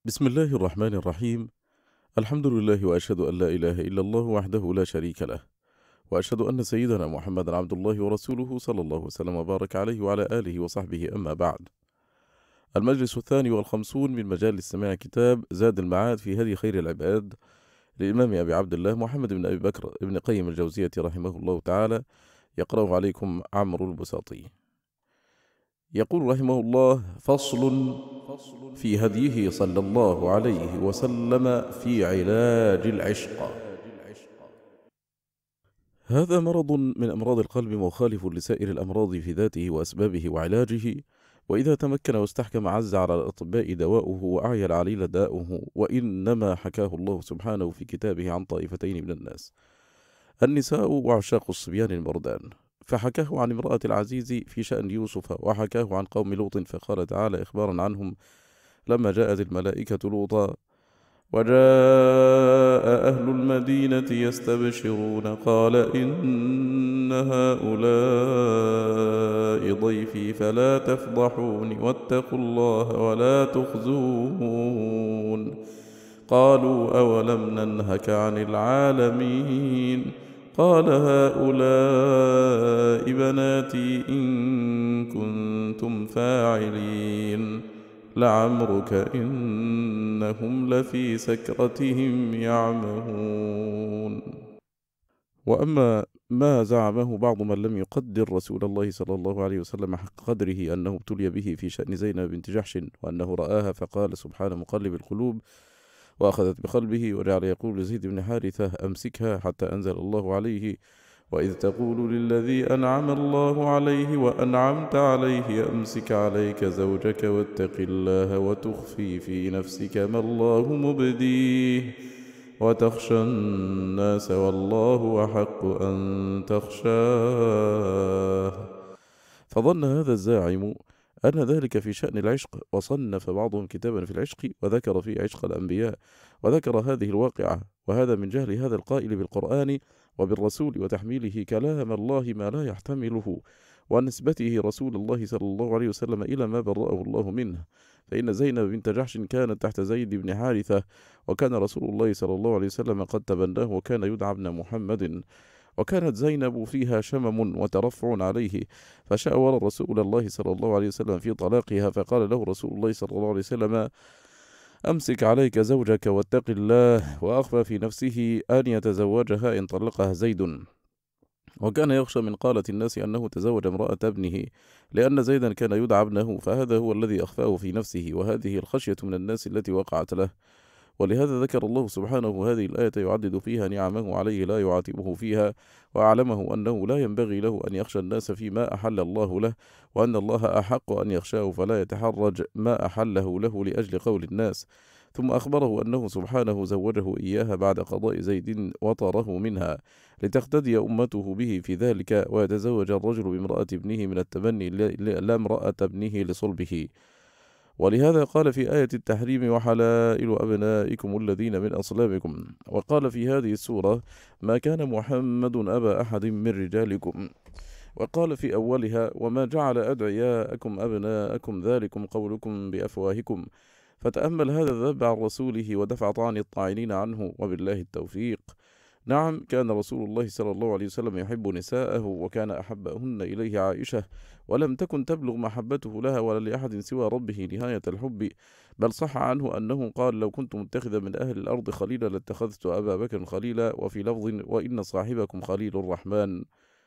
بسم الله الرحمن الرحيم. الحمد لله وأشهد أن لا إله إلا الله وحده لا شريك له، وأشهد أن سيدنا محمدا عبد الله ورسوله صلى الله وسلم وبارك عليه وعلى آله وصحبه، أما بعد. المجلس 52 من مجالس سماع كتاب زاد المعاد في هدي خير العباد للإمام أبي عبد الله محمد بن أبي بكر ابن قيم الجوزية رحمه الله تعالى، يقرأه عليكم عمرو البساطي. يقول رحمه الله: فصل في هديه صلى الله عليه وسلم في علاج العشق. هذا مرض من أمراض القلب مخالف لسائر الأمراض في ذاته وأسبابه وعلاجه، وإذا تمكن واستحكم عز على الأطباء دواؤه وأعيا العليل داؤه. وإنما حكاه الله سبحانه في كتابه عن طائفتين من الناس: النساء وعشاق الصبيان المردان. فحكاه عن امرأة العزيز في شأن يوسف، وحكاه عن قوم لوط فقال تعالى إخبارا عنهم: لما جاءت الملائكة لوطا وجاء أهل المدينة يستبشرون قال إن هؤلاء ضيفي فلا تفضحون واتقوا الله ولا تخزون. قالوا أولم ننهك عن العالمين؟ قال هؤلاء بناتي إن كنتم فاعلين. لعمرك إنهم لفي سكرتهم يعمهون. وأما ما زعمه بعض من لم يقدر رسول الله صلى الله عليه وسلم حق قدره أنه ابتلي به في شأن زينب بنت جحش، وأنه رآها فقال سبحان مقلب القلوب، وأخذت بقلبه، وجعل يقول لزيد بن حارثة أمسكها، حتى أنزل الله عليه: وإذ تقول للذي أنعم الله عليه وأنعمت عليه أمسك عليك زوجك واتق الله وتخفي في نفسك ما الله مبديه وتخشى الناس والله أحق أن تخشاه. فظن هذا الزاعم أن ذلك في شأن العشق، وصنف بعضهم كتابا في العشق وذكر فيه عشق الأنبياء، وذكر هذه الواقعة، وهذا من جهل هذا القائل بالقرآن وبالرسول وتحميله كلام الله ما لا يحتمله، ونسبته رسول الله صلى الله عليه وسلم إلى ما برأه الله منه. فإن زينب بنت جحش كانت تحت زيد بن حارثة، وكان رسول الله صلى الله عليه وسلم قد تبناه، وكان يدعى ابن محمد. وكانت زينب فيها شمم وترفع عليه، فشاور رسول الله صلى الله عليه وسلم في طلاقها، فقال له رسول الله صلى الله عليه وسلم: أمسك عليك زوجك واتق الله. وأخفى في نفسه أن يتزوجها إن طلقها زيد، وكان يخشى من قالة الناس أنه تزوج امرأة ابنه، لأن زيدا كان يدعى ابنه، فهذا هو الذي أخفاه في نفسه، وهذه الخشية من الناس التي وقعت له. ولهذا ذكر الله سبحانه هذه الآية يعدد فيها نعمه عليه لا يعاتبه فيها، وأعلمه أنه لا ينبغي له أن يخشى الناس فيما أحل الله له، وأن الله أحق أن يخشاه فلا يتحرج ما أحله له لأجل قول الناس. ثم أخبره أنه سبحانه زوجه إياها بعد قضاء زيد وطره منها، لتقتدي أمته به في ذلك، ويتزوج الرجل بامرأة ابنه من التبني لا امرأة ابنه لصلبه. ولهذا قال في آية التحريم: وحلائل أبنائكم الذين من أصلابكم. وقال في هذه السورة: ما كان محمد أبا أحد من رجالكم. وقال في أولها: وما جعل أدعياءكم أبناءكم ذلكم قولكم بأفواهكم. فتأمل هذا الذب عن رسوله ودفع طعن الطاعنين عنه، وبالله التوفيق. نعم، كان رسول الله صلى الله عليه وسلم يحب نساءه، وكان أحبهن إليه عائشة، ولم تكن تبلغ محبته لها ولا لأحد سوى ربه نهاية الحب. بل صح عنه أنه قال: لو كنت متخذا من أهل الأرض خليلا لاتخذت أبا بكر خليلا. وفي لفظ: وإن صاحبكم خليل الرحمن.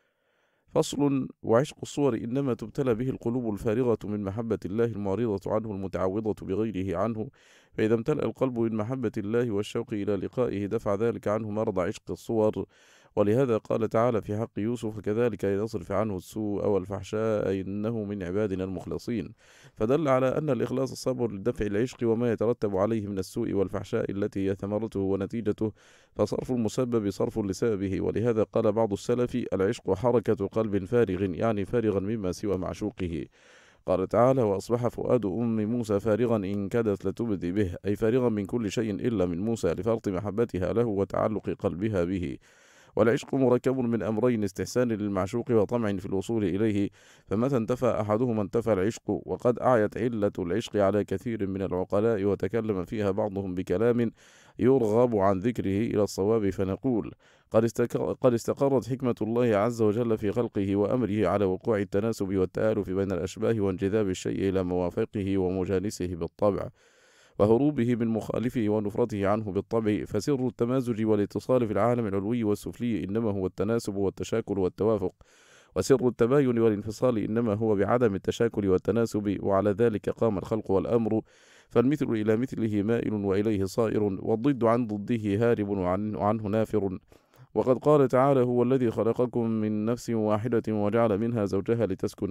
فصل: وعشق الصور إنما تبتلى به القلوب الفارغة من محبة الله، المعرضة عنه المتعوضة بغيره عنه. فإذا امتلأ القلب من محبة الله والشوق إلى لقائه دفع ذلك عنه مرض عشق الصور. ولهذا قال تعالى في حق يوسف: كذلك لنصرف عنه السوء والفحشاء إنه من عبادنا المخلصين. فدل على أن الإخلاص الصبر لدفع العشق وما يترتب عليه من السوء والفحشاء التي هي ثمرته ونتيجته، فصرف المسبب صرف لسببه. ولهذا قال بعض السلف: العشق حركة قلب فارغ، يعني فارغا مما سوى معشوقه. قال تعالى: وأصبح فؤاد أم موسى فارغا إن كادت لتبدي به، أي فارغا من كل شيء إلا من موسى، لفرط محبتها له وتعلق قلبها به. والعشق مركب من أمرين: استحسان للمعشوق وطمع في الوصول إليه، فمتى انتفى أحدهما انتفى العشق. وقد أعيت علة العشق على كثير من العقلاء، وتكلم فيها بعضهم بكلام يرغب عن ذكره إلى الصواب، فنقول: قد استقرت حكمة الله عز وجل في خلقه وأمره على وقوع التناسب والتآلف بين الأشباه، وانجذاب الشيء إلى موافقه ومجالسه بالطبع، وهروبه من مخالفه ونفرته عنه بالطبع. فسر التمازج والاتصال في العالم العلوي والسفلي إنما هو التناسب والتشاكل والتوافق، وسر التباين والانفصال إنما هو بعدم التشاكل والتناسب، وعلى ذلك قام الخلق والأمر، فالمثل إلى مثله مائل وإليه صائر، والضد عن ضده هارب وعنه نافر. وقد قال تعالى: هو الذي خلقكم من نفس واحدة وجعل منها زوجها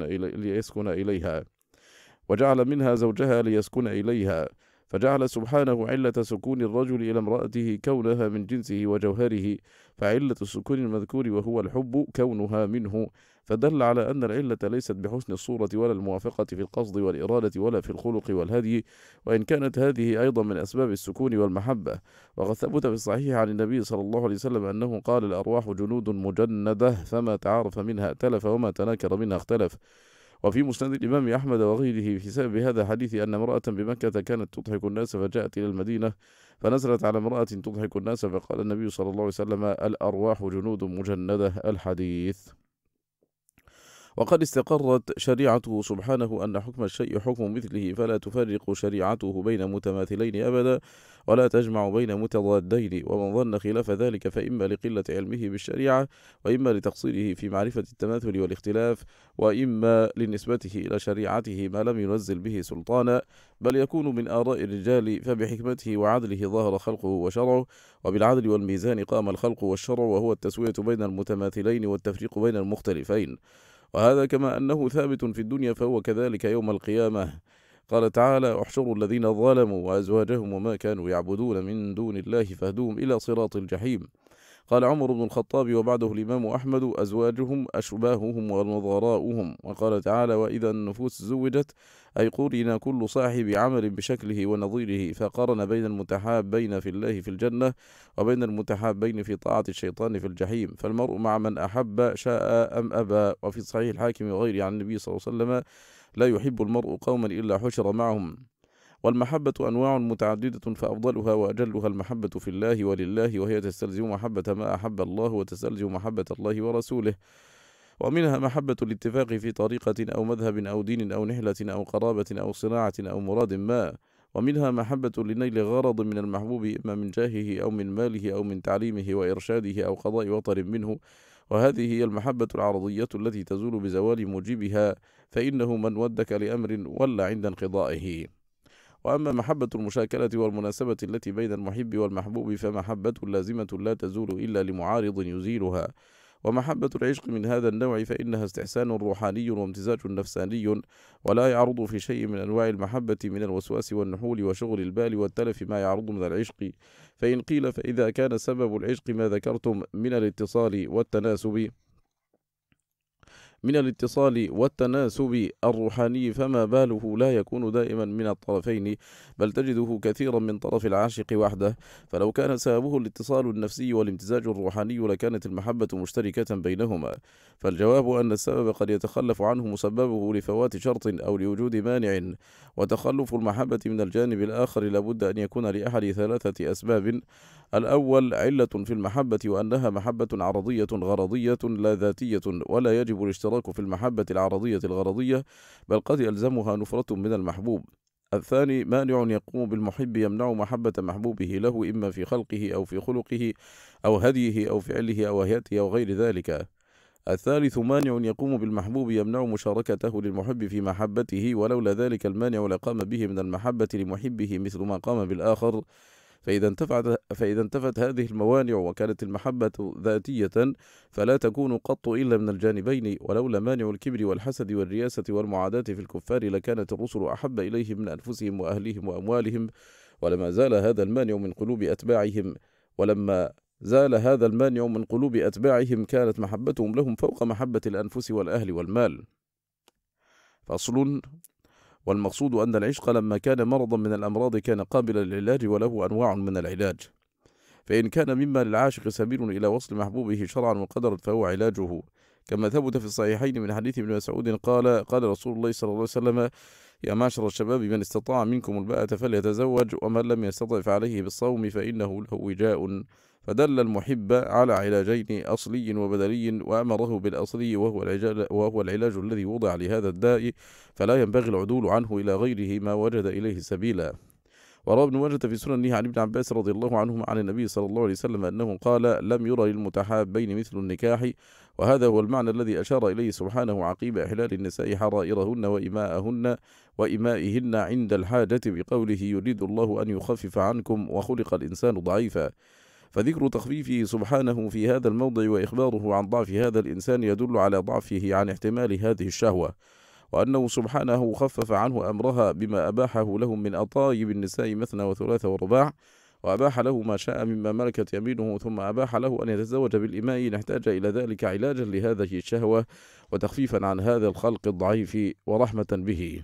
ليسكن إليها، فجعل سبحانه علة سكون الرجل إلى امرأته كونها من جنسه وجوهره، فعلة السكون المذكور وهو الحب كونها منه، فدل على أن العلة ليست بحسن الصورة ولا الموافقة في القصد والإرادة ولا في الخلق والهدي، وإن كانت هذه أيضا من أسباب السكون والمحبة. وقد ثبت في الصحيح عن النبي صلى الله عليه وسلم أنه قال: الأرواح جنود مجندة، فما تعارف منها ائتلف وما تناكر منها اختلف. وفي مسند الإمام أحمد وغيره في سبب هذا الحديث أن امرأة بمكة كانت تضحك الناس، فجاءت إلى المدينة فنزلت على امرأة تضحك الناس، فقال النبي صلى الله عليه وسلم: الأرواح جنود مجندة. الحديث. وقد استقرت شريعته سبحانه أن حكم الشيء حكم مثله، فلا تفرق شريعته بين متماثلين أبدا، ولا تجمع بين متضادين. ومن ظن خلاف ذلك فإما لقلة علمه بالشريعة، وإما لتقصيره في معرفة التماثل والاختلاف، وإما لنسبته إلى شريعته ما لم ينزل به سلطانا، بل يكون من آراء الرجال، فبحكمته وعدله ظهر خلقه وشرعه، وبالعدل والميزان قام الخلق والشرع، وهو التسوية بين المتماثلين والتفريق بين المختلفين. وهذا كما أنه ثابت في الدنيا فهو كذلك يوم القيامة. قال تعالى: احشروا الذين ظلموا وأزواجهم وما كانوا يعبدون من دون الله فاهدوهم إلى صراط الجحيم. قال عمر بن الخطاب وبعده الإمام أحمد: أزواجهم أشباههم ومضاراؤهم. وقال تعالى: وإذا النفوس زوجت، أي قرن كل صاحب عمل بشكله ونظيره، فقارن بين المتحابين في الله في الجنة وبين المتحابين في طاعة الشيطان في الجحيم. فالمرء مع من أحب شاء أم أبى. وفي صحيح الحاكم وغيره عن النبي صلى الله عليه وسلم: لا يحب المرء قوما إلا حشر معهم. والمحبة أنواع متعددة، فأفضلها وأجلها المحبة في الله ولله، وهي تستلزم محبة ما أحب الله وتستلزم محبة الله ورسوله. ومنها محبة الاتفاق في طريقة أو مذهب أو دين أو نحلة أو قرابة أو صناعة أو مراد ما. ومنها محبة لنيل غرض من المحبوب، إما من جاهه أو من ماله أو من تعليمه وإرشاده أو قضاء وطر منه، وهذه هي المحبة العرضية التي تزول بزوال موجبها، فإنه من ودك لأمر ولا عند انقضائه. وأما محبة المشاكلة والمناسبة التي بين المحب والمحبوب فمحبة لازمة لا تزول إلا لمعارض يزيلها. ومحبة العشق من هذا النوع فإنها استحسان روحاني وامتزاج نفساني، ولا يعرض في شيء من أنواع المحبة من الوسواس والنحول وشغل البال والتلف ما يعرض من العشق. فإن قيل: فإذا كان سبب العشق ما ذكرتم من الاتصال والتناسب الروحاني، فما باله لا يكون دائما من الطرفين، بل تجده كثيرا من طرف العاشق وحده. فلو كان سببه الاتصال النفسي والامتزاج الروحاني لكانت المحبة مشتركة بينهما. فالجواب أن السبب قد يتخلف عنه مسببه لفوات شرط أو لوجود مانع، وتخلف المحبة من الجانب الآخر لابد أن يكون لأحد ثلاثة أسباب: الأول علة في المحبة، وأنها محبة عرضية غرضية لا ذاتية، ولا يجب الاشتراك في المحبة العرضية الغرضية، بل قد يلزمها نفرة من المحبوب. الثاني مانع يقوم بالمحب يمنع محبة محبوبه له، إما في خلقه أو في خلقه أو هديه أو فعله أو هيئته أو غير ذلك. الثالث مانع يقوم بالمحبوب يمنع مشاركته للمحب في محبته، ولولا ذلك المانع لقام به من المحبة لمحبه مثل ما قام بالآخر. فإذا انتفت هذه الموانع وكانت المحبة ذاتية فلا تكون قط إلا من الجانبين. ولولا مانع الكبر والحسد والرياسة والمعاداة في الكفار لكانت الرسل أحب إليهم من أنفسهم وأهليهم وأموالهم، ولما زال هذا المانع من قلوب أتباعهم كانت محبتهم لهم فوق محبة الأنفس والأهل والمال. فصل: والمقصود أن العشق لما كان مرضا من الأمراض كان قابلا للعلاج، وله أنواع من العلاج. فإن كان مما للعاشق سبيل إلى وصل محبوبه شرعا وقدرا فهو علاجه، كما ثبت في الصحيحين من حديث ابن مسعود قال رسول الله صلى الله عليه وسلم: يا معشر الشباب من استطاع منكم الباءة فليتزوج، ومن لم يستطع فعليه بالصوم فإنه له وجاء. فدل المحب على علاجين أصلي وبدلي، وأمره بالأصلي وهو العلاج الذي وضع لهذا الداء، فلا ينبغي العدول عنه إلى غيره ما وجد إليه سبيلا. وروى ابن ماجه في سننه عن ابن عباس رضي الله عنهما عن النبي صلى الله عليه وسلم أنه قال: لم يرى للمتحابين مثل النكاح. وهذا هو المعنى الذي أشار إليه سبحانه عقيب إحلال النساء حرائرهن وإمائهن عند الحاجة بقوله: يريد الله أن يخفف عنكم وخلق الإنسان ضعيفا. فذكر تخفيفه سبحانه في هذا الموضع وإخباره عن ضعف هذا الإنسان يدل على ضعفه عن احتمال هذه الشهوة، وأنه سبحانه خفف عنه أمرها بما أباحه لهم من أطايب النساء مثنى وثلاث ورباع، وأباح له ما شاء مما ملكت يمينه، ثم أباح له أن يتزوج بالإماء إن احتاج إلى ذلك علاجا لهذه الشهوة وتخفيفا عن هذا الخلق الضعيف ورحمة به.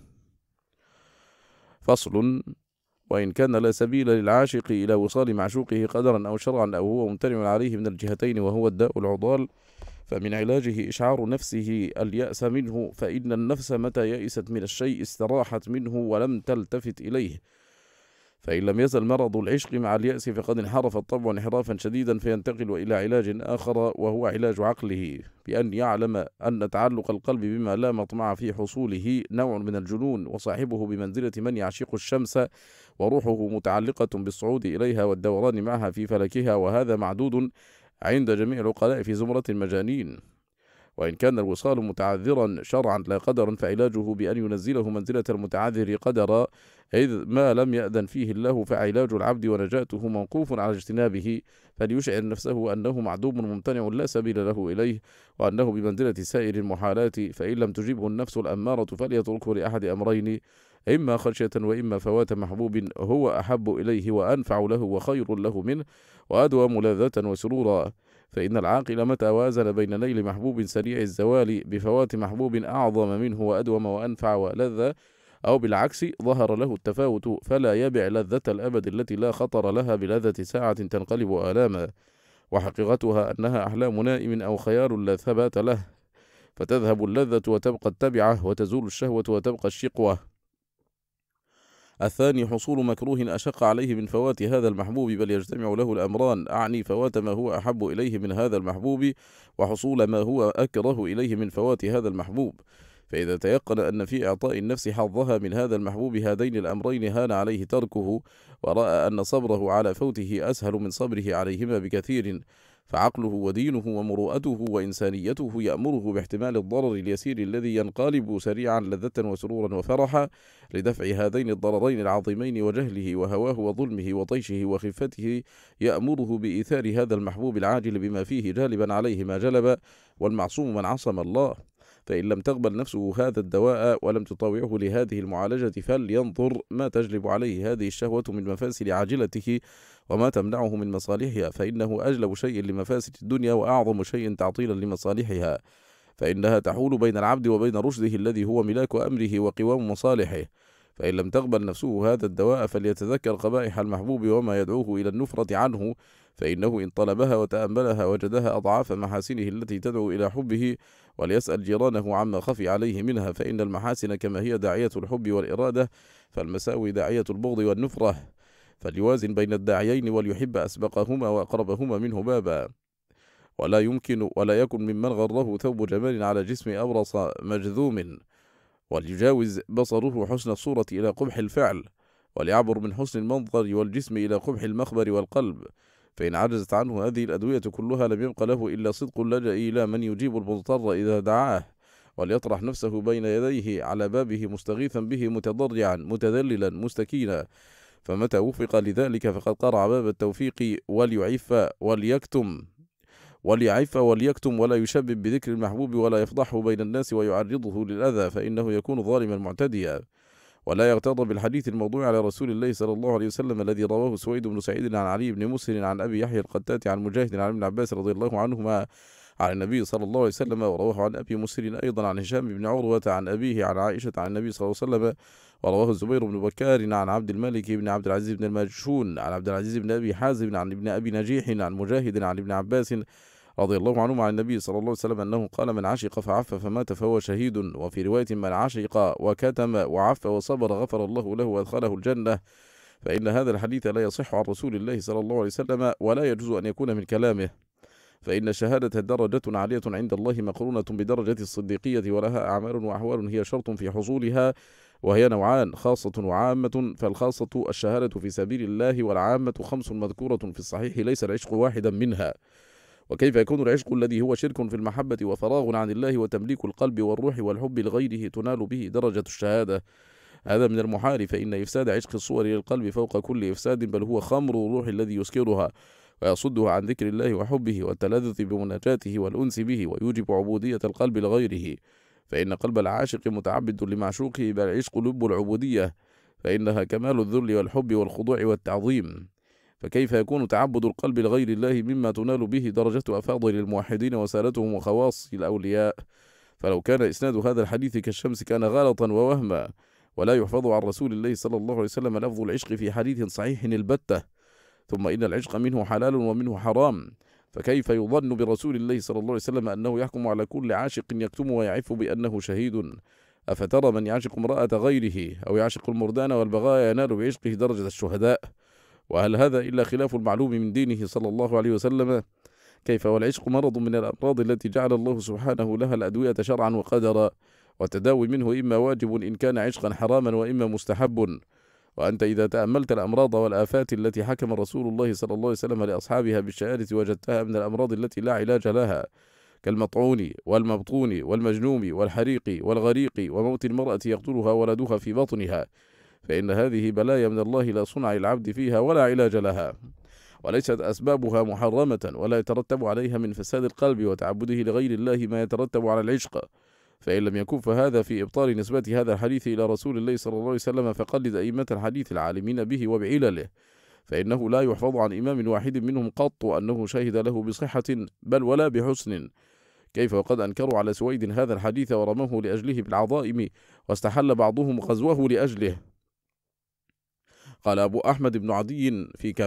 فصل: وإن كان لا سبيل للعاشق إلى وصال معشوقه قدرا أو شرعا، أو هو ممتنع عليه من الجهتين وهو الداء العضال، فمن علاجه إشعار نفسه اليأس منه، فإن النفس متى يئست من الشيء استراحت منه ولم تلتفت إليه. فإن لم يزل مرض العشق مع اليأس فقد انحرف الطبع انحرافا شديدا، فينتقل إلى علاج آخر وهو علاج عقله، بأن يعلم أن تعلق القلب بما لا مطمع في حصوله نوع من الجنون، وصاحبه بمنزلة من يعشق الشمس وروحه متعلقة بالصعود إليها والدوران معها في فلكها، وهذا معدود عند جميع العقلاء في زمرة المجانين. وإن كان الوصال متعذرا شرعا لا قدرا، فعلاجه بأن ينزله منزلة المتعذر قدرا، إذ ما لم يأذن فيه الله فعلاج العبد ونجاته موقوف على اجتنابه، فليشعر نفسه أنه معدوم ممتنع لا سبيل له إليه، وأنه بمنزلة سائر المحالات، فإن لم تجبه النفس الأمارة فليتركه لأحد أمرين: إما خشية وإما فوات محبوب هو أحب إليه وأنفع له وخير له منه وأدوم لذة وسرورا. فإن العاقل متى وازن بين نيل محبوب سريع الزوال بفوات محبوب أعظم منه وأدوم وأنفع ولذة، أو بالعكس ظهر له التفاوت، فلا يبع لذة الأبد التي لا خطر لها بلذة ساعة تنقلب آلاما، وحقيقتها أنها أحلام نائم أو خيال لا ثبات له، فتذهب اللذة وتبقى التبعة، وتزول الشهوة وتبقى الشقوة. الثاني حصول مكروه أشق عليه من فوات هذا المحبوب، بل يجتمع له الأمران، أعني فوات ما هو أحب إليه من هذا المحبوب، وحصول ما هو أكره إليه من فوات هذا المحبوب. فإذا تيقن أن في إعطاء النفس حظها من هذا المحبوب هذين الأمرين هان عليه تركه، ورأى أن صبره على فوته أسهل من صبره عليهما بكثير، فعقله ودينه ومروءته وإنسانيته يأمره باحتمال الضرر اليسير الذي ينقلب سريعا لذة وسرورا وفرحا، لدفع هذين الضررين العظيمين، وجهله وهواه وظلمه وطيشه وخفته يأمره بإيثار هذا المحبوب العاجل بما فيه جالبا عليه ما جلب، والمعصوم من عصم الله. فإن لم تقبل نفسه هذا الدواء ولم تطاوعه لهذه المعالجة، فلينظر ما تجلب عليه هذه الشهوة من مفاسد عاجلته وما تمنعه من مصالحها، فإنه أجلب شيء لمفاسد الدنيا وأعظم شيء تعطيلا لمصالحها، فإنها تحول بين العبد وبين رشده الذي هو ملاك أمره وقوام مصالحه. فإن لم تقبل نفسه هذا الدواء فليتذكر قبائح المحبوب وما يدعوه إلى النفرة عنه، فإنه إن طلبها وتأملها وجدها أضعاف محاسنه التي تدعو إلى حبه، وليسأل جيرانه عما خفي عليه منها، فإن المحاسن كما هي داعية الحب والإرادة، فالمساوي داعية البغض والنفرة، فليوازن بين الداعيين وليحب أسبقهما وأقربهما منه بابا. ولا يكن ممن غره ثوب جمال على جسم أبرص مجذوم، وليجاوز بصره حسن الصورة إلى قبح الفعل، وليعبر من حسن المنظر والجسم إلى قبح المخبر والقلب. فإن عجزت عنه هذه الأدوية كلها لم يبق له إلا صدق اللجأ إلى من يجيب المضطر إذا دعاه، وليطرح نفسه بين يديه على بابه مستغيثا به متضرعا متذللا مستكينا، فمتى وفق لذلك فقد قرع باب التوفيق، وليعف وليكتم ولا يشبب بذكر المحبوب ولا يفضحه بين الناس ويعرضه للأذى، فإنه يكون ظالما معتديا. ولا يغتر بالحديث الموضوع على رسول الله صلى الله عليه وسلم الذي رواه سويد بن سعيد عن علي بن مسهر عن أبي يحيى القتات عن مجاهد عن ابن عباس رضي الله عنهما عن النبي صلى الله عليه وسلم، ورواه عن أبي مسهر أيضا عن هشام بن عروة عن أبيه عن عائشة عن النبي صلى الله عليه وسلم، ورواه الزبير بن بكار عن عبد الملك بن عبد العزيز بن الماجشون عن عبد العزيز بن أبي حازم عن ابن أبي نجيح عن مجاهد عن ابن عباس رضي الله عنهم عن النبي صلى الله عليه وسلم أنه قال: من عشق فعف فمات فهو شهيد. وفي رواية: من عشق وكتم وعف وصبر غفر الله له وأدخله الجنة. فإن هذا الحديث لا يصح عن رسول الله صلى الله عليه وسلم، ولا يجوز أن يكون من كلامه، فإن الشهادة درجة عالية عند الله مقرونة بدرجة الصديقية، ولها أعمال وأحوال هي شرط في حصولها، وهي نوعان: خاصة وعامة. فالخاصة الشهادة في سبيل الله، والعامة 5 مذكورة في الصحيح، ليس العشق واحدا منها. وكيف يكون العشق الذي هو شرك في المحبة وفراغ عن الله وتمليك القلب والروح والحب لغيره تنال به درجة الشهادة؟ هذا من المحال، فإن إفساد عشق الصور للقلب فوق كل إفساد، بل هو خمر الروح الذي يسكرها ويصدها عن ذكر الله وحبه والتلذذ بمناجاته والأنس به، ويوجب عبودية القلب لغيره، فإن قلب العاشق متعبد لمعشوقه، بل العشق لب العبودية، فإنها كمال الذل والحب والخضوع والتعظيم. فكيف يكون تعبد القلب لغير الله مما تنال به درجة أفاضل الموحدين وسادتهم وخواص الأولياء؟ فلو كان إسناد هذا الحديث كالشمس كان غلطا ووهما، ولا يحفظ عن رسول الله صلى الله عليه وسلم لفظ العشق في حديث صحيح البتة. ثم إن العشق منه حلال ومنه حرام، فكيف يظن برسول الله صلى الله عليه وسلم أنه يحكم على كل عاشق يكتم ويعف بأنه شهيد؟ أفترى من يعشق امرأة غيره أو يعشق المردان والبغايا ينال بعشقه درجة الشهداء؟ وهل هذا إلا خلاف المعلوم من دينه صلى الله عليه وسلم؟ كيف والعشق مرض من الأمراض التي جعل الله سبحانه لها الأدوية شرعا وقدرا، والتداوي منه إما واجب إن كان عشقا حراما، وإما مستحب. وأنت إذا تأملت الأمراض والآفات التي حكم رسول الله صلى الله عليه وسلم لأصحابها بالشهادة وجدتها من الأمراض التي لا علاج لها، كالمطعون والمبطون والمجنوم والحريق والغريق وموت المرأة يقتلها ولدها في بطنها، فإن هذه بلايا من الله لا صنع العبد فيها ولا علاج لها، وليست أسبابها محرمة، ولا يترتب عليها من فساد القلب وتعبده لغير الله ما يترتب على العشق. فإن لم يكن فهذا في إبطال نسبة هذا الحديث إلى رسول الله صلى الله عليه وسلم، فقلد أئمة الحديث العالمين به وبعلله، فإنه لا يحفظ عن إمام واحد منهم قط أنه شهد له بصحة بل ولا بحسن. كيف وقد أنكروا على سويد هذا الحديث ورموه لأجله بالعظائم، واستحل بعضهم غزوه لأجله. قال أبو أحمد بن عدي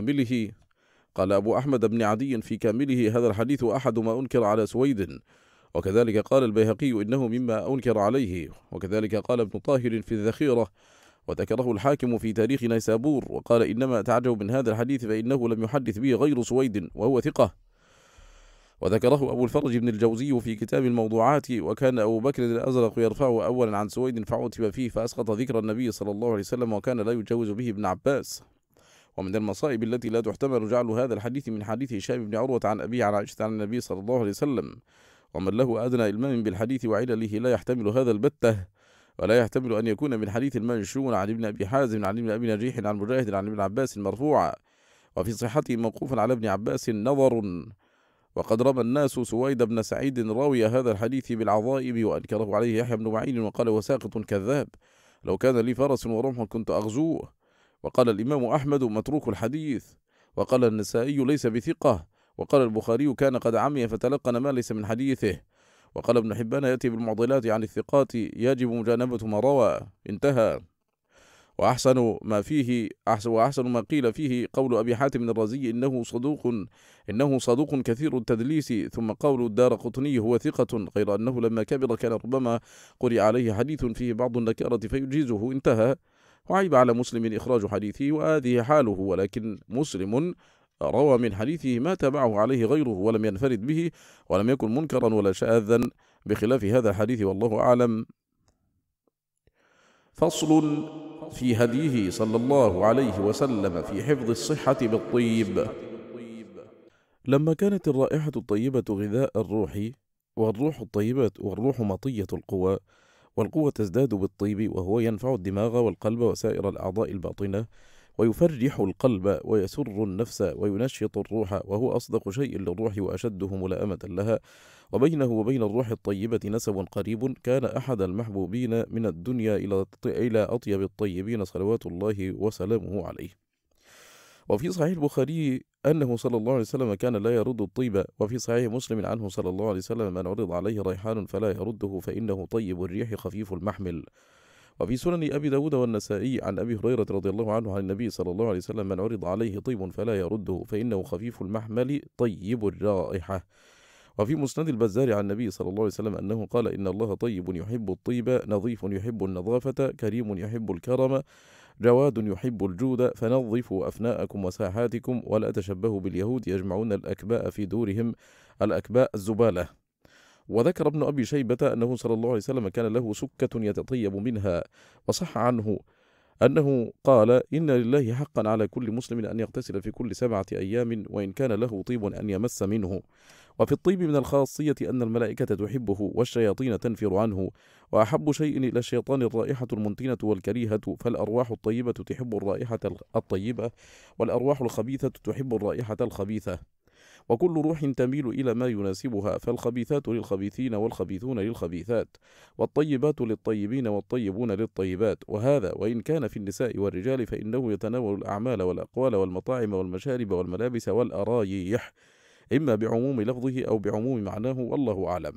في كامله هذا الحديث أحد ما أنكر على سويد، وكذلك قال البيهقي إنه مما أنكر عليه، وكذلك قال ابن طاهر في الذخيرة، وذكره الحاكم في تاريخ نيسابور، وقال إنما تعجب من هذا الحديث فإنه لم يحدث به غير سويد وهو ثقة. وذكره أبو الفرج بن الجوزي في كتاب الموضوعات، وكان أبو بكر الأزرق يرفعه أولا عن سويد فعتب فيه فأسقط ذكر النبي صلى الله عليه وسلم، وكان لا يجوز به ابن عباس. ومن المصائب التي لا تحتمل جعل هذا الحديث من حديث هشام بن عروة عن أبيه عن عائشة عن النبي صلى الله عليه وسلم، ومن له أدنى إلمام بالحديث وعلله لا يحتمل هذا البتة، ولا يحتمل أن يكون من حديث المنشون عن ابن أبي حازم عن ابن أبي نجيح عن مجاهد عن ابن عباس مرفوعا، وفي صحته موقوفا على ابن عباس نظر. وقد رمى الناس سويد بن سعيد راوي هذا الحديث بالعظائم، وأنكره عليه يحيى بن معين وقال: وساقط كذاب، لو كان لي فرس ورمح كنت أغزوه. وقال الإمام أحمد: متروك الحديث. وقال النسائي: ليس بثقة. وقال البخاري: كان قد عمي فتلقن ما ليس من حديثه. وقال ابن حبان: يأتي بالمعضلات عن الثقات يجب مجانبة ما روى. انتهى. وأحسن ما قيل فيه قول أبي حاتم الرازي إنه صدوق كثير التدليس، ثم قول الدارقطني هو ثقة، غير أنه لما كبر كان ربما قرئ عليه حديث فيه بعض النكارة فيجيزه. انتهى. وعيب على مسلم إخراج حديثه، وهذه حاله، ولكن مسلم روى من حديثه ما تبعه عليه غيره ولم ينفرد به، ولم يكن منكرا ولا شاذا، بخلاف هذا الحديث، والله أعلم. فصل في هديه صلى الله عليه وسلم في حفظ الصحة بالطيب. لما كانت الرائحة الطيبة غذاء الروح، والروح مطية القوى، والقوة تزداد بالطيب، وهو ينفع الدماغ والقلب وسائر الأعضاء الباطنة، ويفرح القلب ويسر النفس وينشط الروح، وهو أصدق شيء للروح وأشده ملائمة لها، وبينه وبين الروح الطيبة نسب قريب، كان أحد المحبوبين من الدنيا إلى أطيب الطيبين صلوات الله وسلامه عليه. وفي صحيح البخاري أنه صلى الله عليه وسلم كان لا يرد الطيب. وفي صحيح مسلم عنه صلى الله عليه وسلم: من عرض عليه ريحان فلا يرده فإنه طيب الريح خفيف المحمل. وفي سنن أبي داود والنسائي عن أبي هريرة رضي الله عنه عن النبي صلى الله عليه وسلم: من عرض عليه طيب فلا يرده فإنه خفيف المحمل طيب الرائحة. وفي مسند البزار عن النبي صلى الله عليه وسلم أنه قال: إن الله طيب يحب الطيب، نظيف يحب النظافة، كريم يحب الكرم، جواد يحب الجود، فنظفوا أفناءكم وساحاتكم ولا تشبهوا باليهود يجمعون الأكباء في دورهم، الأكباء الزبالة. وذكر ابن أبي شيبة أنه صلى الله عليه وسلم كان له سكة يتطيب منها. وصح عنه أنه قال: إن لله حقا على كل مسلم أن يغتسل في كل 7 أيام، وإن كان له طيب أن يمس منه. وفي الطيب من الخاصية أن الملائكة تحبه والشياطين تنفر عنه، وأحب شيء إلى الشيطان الرائحة المنتنة والكريهة، فالأرواح الطيبة تحب الرائحة الطيبة، والأرواح الخبيثة تحب الرائحة الخبيثة، وكل روح تميل إلى ما يناسبها، فالخبيثات للخبيثين والخبيثون للخبيثات، والطيبات للطيبين والطيبون للطيبات. وهذا وإن كان في النساء والرجال فإنه يتناول الأعمال والأقوال والمطاعم والمشارب والملابس والأرايح، إما بعموم لفظه أو بعموم معناه، والله أعلم.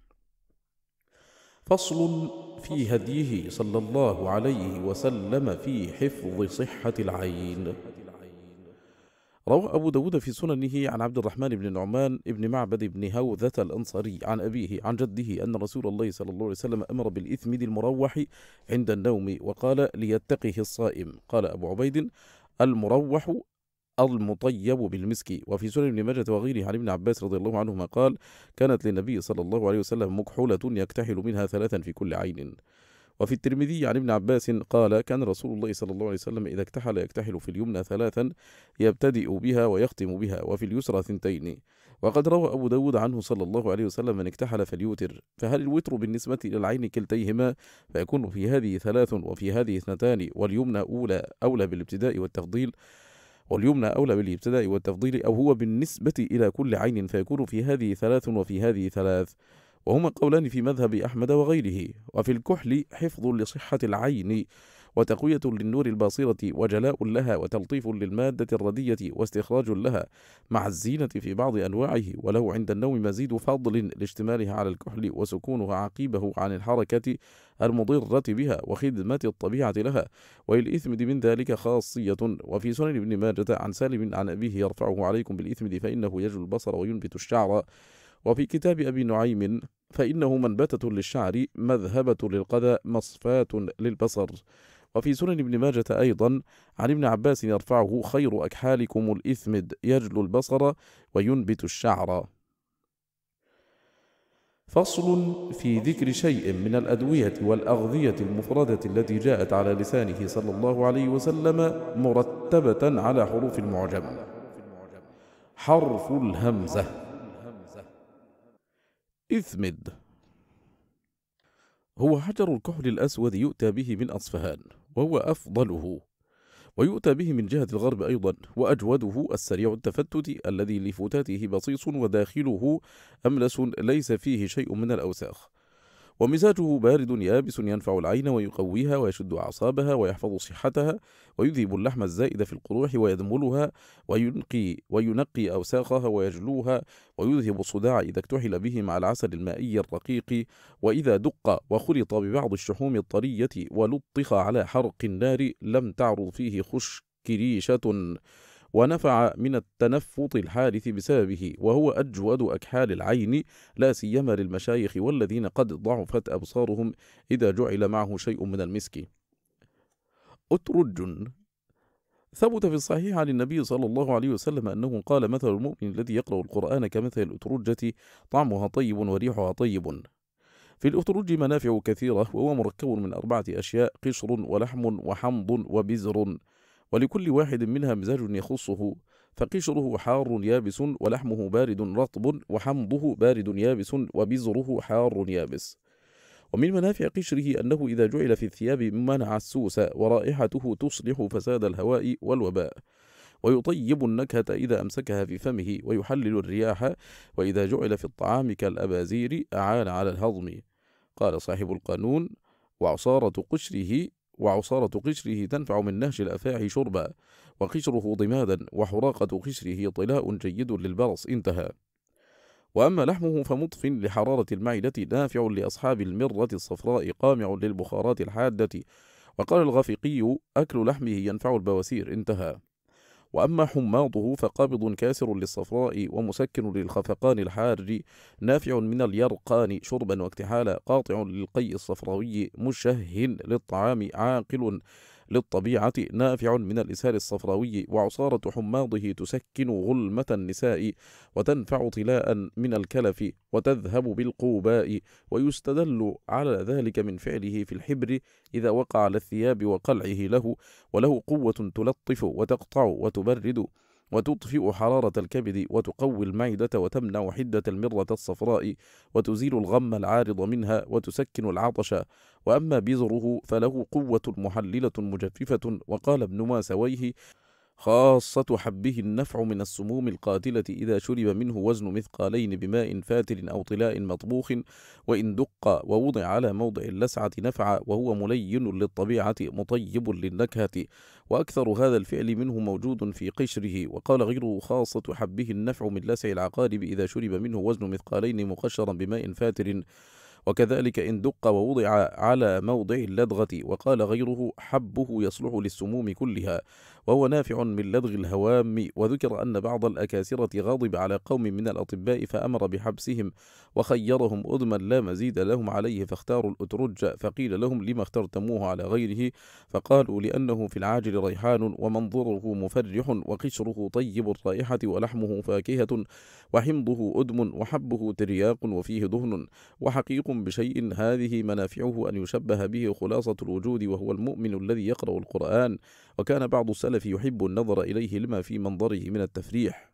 فصل في هديه صلى الله عليه وسلم في حفظ صحة العين. روى أبو داود في سننه عن عبد الرحمن بن النعمان بن معبد بن هوذة الأنصاري عن أبيه عن جده أن رسول الله صلى الله عليه وسلم أمر بالإثمد المروح عند النوم، وقال: ليتقه الصائم. قال أبو عبيد: المروح المطيب بالمسك. وفي سنن ابن ماجه وغيره عن ابن عباس رضي الله عنهما قال: كانت للنبي صلى الله عليه وسلم مكحولة يكتحل منها 3 في كل عين. وفي الترمذي عن ابن عباس قال: كان رسول الله صلى الله عليه وسلم إذا اكتحل يكتحل في اليمنى 3 يبتدئ بها ويختم بها، وفي اليسرى 2. وقد روى أبو داود عنه صلى الله عليه وسلم: من اكتحل فليوتر. فهل الوتر بالنسبة إلى العين كلتيهما؟ فيكون في هذه 3 وفي هذه 2، واليمنى أولى بالابتداء والتفضيل، أو هو بالنسبة إلى كل عين فيكون في هذه 3 وفي هذه 3، وهما قولان في مذهب أحمد وغيره. وفي الكحل حفظ لصحة العين، وتقوية للنور الباصرة، وجلاء لها، وتلطيف للمادة الردية، واستخراج لها، مع الزينة في بعض أنواعه، وله عند النوم مزيد فضل لاشتمالها على الكحل، وسكونها عقيبه عن الحركة المضرة بها، وخدمة الطبيعة لها، وللإثمد من ذلك خاصية. وفي سنن ابن ماجة عن سالم عن أبيه يرفعه: عليكم بالإثمد فإنه يجل البصر وينبت الشعر. وفي كتاب أبي نعيم: فإنه منبتة للشعر، مذهبة للقذى، مصفاة للبصر. وفي سنن ابن ماجة أيضا عن ابن عباس يرفعه: خير أكحالكم الإثمد، يجل البصر وينبت الشعر. فصل في ذكر شيء من الأدوية والأغذية المفردة التي جاءت على لسانه صلى الله عليه وسلم مرتبة على حروف المعجم. حرف الهمزة: إثمد هو حجر الكحل الأسود يؤتى به من أصفهان، وهو أفضله، ويؤتى به من جهة الغرب أيضا، وأجوده السريع التفتت الذي لفتاته بصيص وداخله أملس ليس فيه شيء من الأوساخ، ومزاجه بارد يابس ينفع العين ويقويها ويشد أعصابها ويحفظ صحتها، ويذهب اللحم الزائد في القروح ويدملها، وينقي أوساخها ويجلوها، ويذهب الصداع إذا اكتحل به مع العسل المائي الرقيق، وإذا دق وخلط ببعض الشحوم الطرية ولطخ على حرق النار لم تعرض فيه ريشة، ونفع من التنفط الحادث بسببه، وهو أجود أكحال العين، لا سيما للمشايخ والذين قد ضعفت أبصارهم إذا جعل معه شيء من المسك. أترج: ثبت في الصحيح عن النبي صلى الله عليه وسلم أنه قال: مثل المؤمن الذي يقرأ القرآن كمثل الأترجة، طعمها طيب وريحها طيب. في الأترج منافع كثيرة، وهو مركب من 4 أشياء: قشر ولحم وحمض وبزر، ولكل واحد منها مزاج يخصه، فقشره حار يابس، ولحمه بارد رطب، وحمضه بارد يابس، وبزره حار يابس. ومن منافع قشره أنه إذا جعل في الثياب منع السوس، ورائحته تصلح فساد الهواء والوباء، ويطيب النكهة إذا أمسكها في فمه، ويحلل الرياح، وإذا جعل في الطعام كالأبازير أعان على الهضم. قال صاحب القانون: وعصارة قشره وعصارة قشره تنفع من نهش الأفاعي شربا، وقشره ضمادا، وحراقة قشره طلاء جيد للبرص. انتهى. وأما لحمه فمطف لحرارة المعدة، نافع لأصحاب المرة الصفراء، قامع للبخارات الحادة. وقال الغافقي: أكل لحمه ينفع البواسير. انتهى. وأما حماضه فقابض كاسر للصفراء، ومسكن للخفقان الحار، نافع من اليرقان شربا واكتحالا، قاطع للقيء الصفراوي، مشه للطعام، عاقل للطبيعة، نافع من الإسهال الصفراوي. وعصارة حماضه تسكن غلمة النساء، وتنفع طلاء من الكلف، وتذهب بالقوباء. ويستدل على ذلك من فعله في الحبر إذا وقع على الثياب وقلعه له، وله قوة تلطف وتقطع وتبرد، وتطفئ حرارة الكبد، وتقوي المعدة، وتمنع حدة المرة الصفراء، وتزيل الغم العارض منها، وتسكن العطش. وأما بزره فله قوة محللة مجففة. وقال ابن ماسويه: خاصة حبه النفع من السموم القاتلة إذا شرب منه وزن مثقالين بماء فاتر أو طلاء مطبوخ، وإن دق ووضع على موضع اللسعة نفع، وهو ملين للطبيعة مطيب للنكهة. وأكثر هذا الفعل منه موجود في قشره. وقال غيره: خاصة حبه النفع من لسع العقارب إذا شرب منه وزن مثقالين مقشرا بماء فاتر، وكذلك إن دق ووضع على موضع اللدغة. وقال غيره: حبه يصلح للسموم كلها، وهو نافع من لدغ الهوام. وذكر أن بعض الأكاسرة غضب على قوم من الأطباء فأمر بحبسهم، وخيرهم أدما لا مزيد لهم عليه، فاختاروا الأترج. فقيل لهم: لما اخترتموه على غيره؟ فقالوا: لأنه في العاجل ريحان، ومنظره مفرح، وقشره طيب الرائحة، ولحمه فاكهة، وحمضه أدم، وحبه ترياق، وفيه دهن، وحقيق بشيء. هذه منافعه أن يشبه به خلاصة الوجود، وهو المؤمن الذي يقرأ القرآن. وكان بعض السلف يحب النظر إليه لما في منظره من التفريح.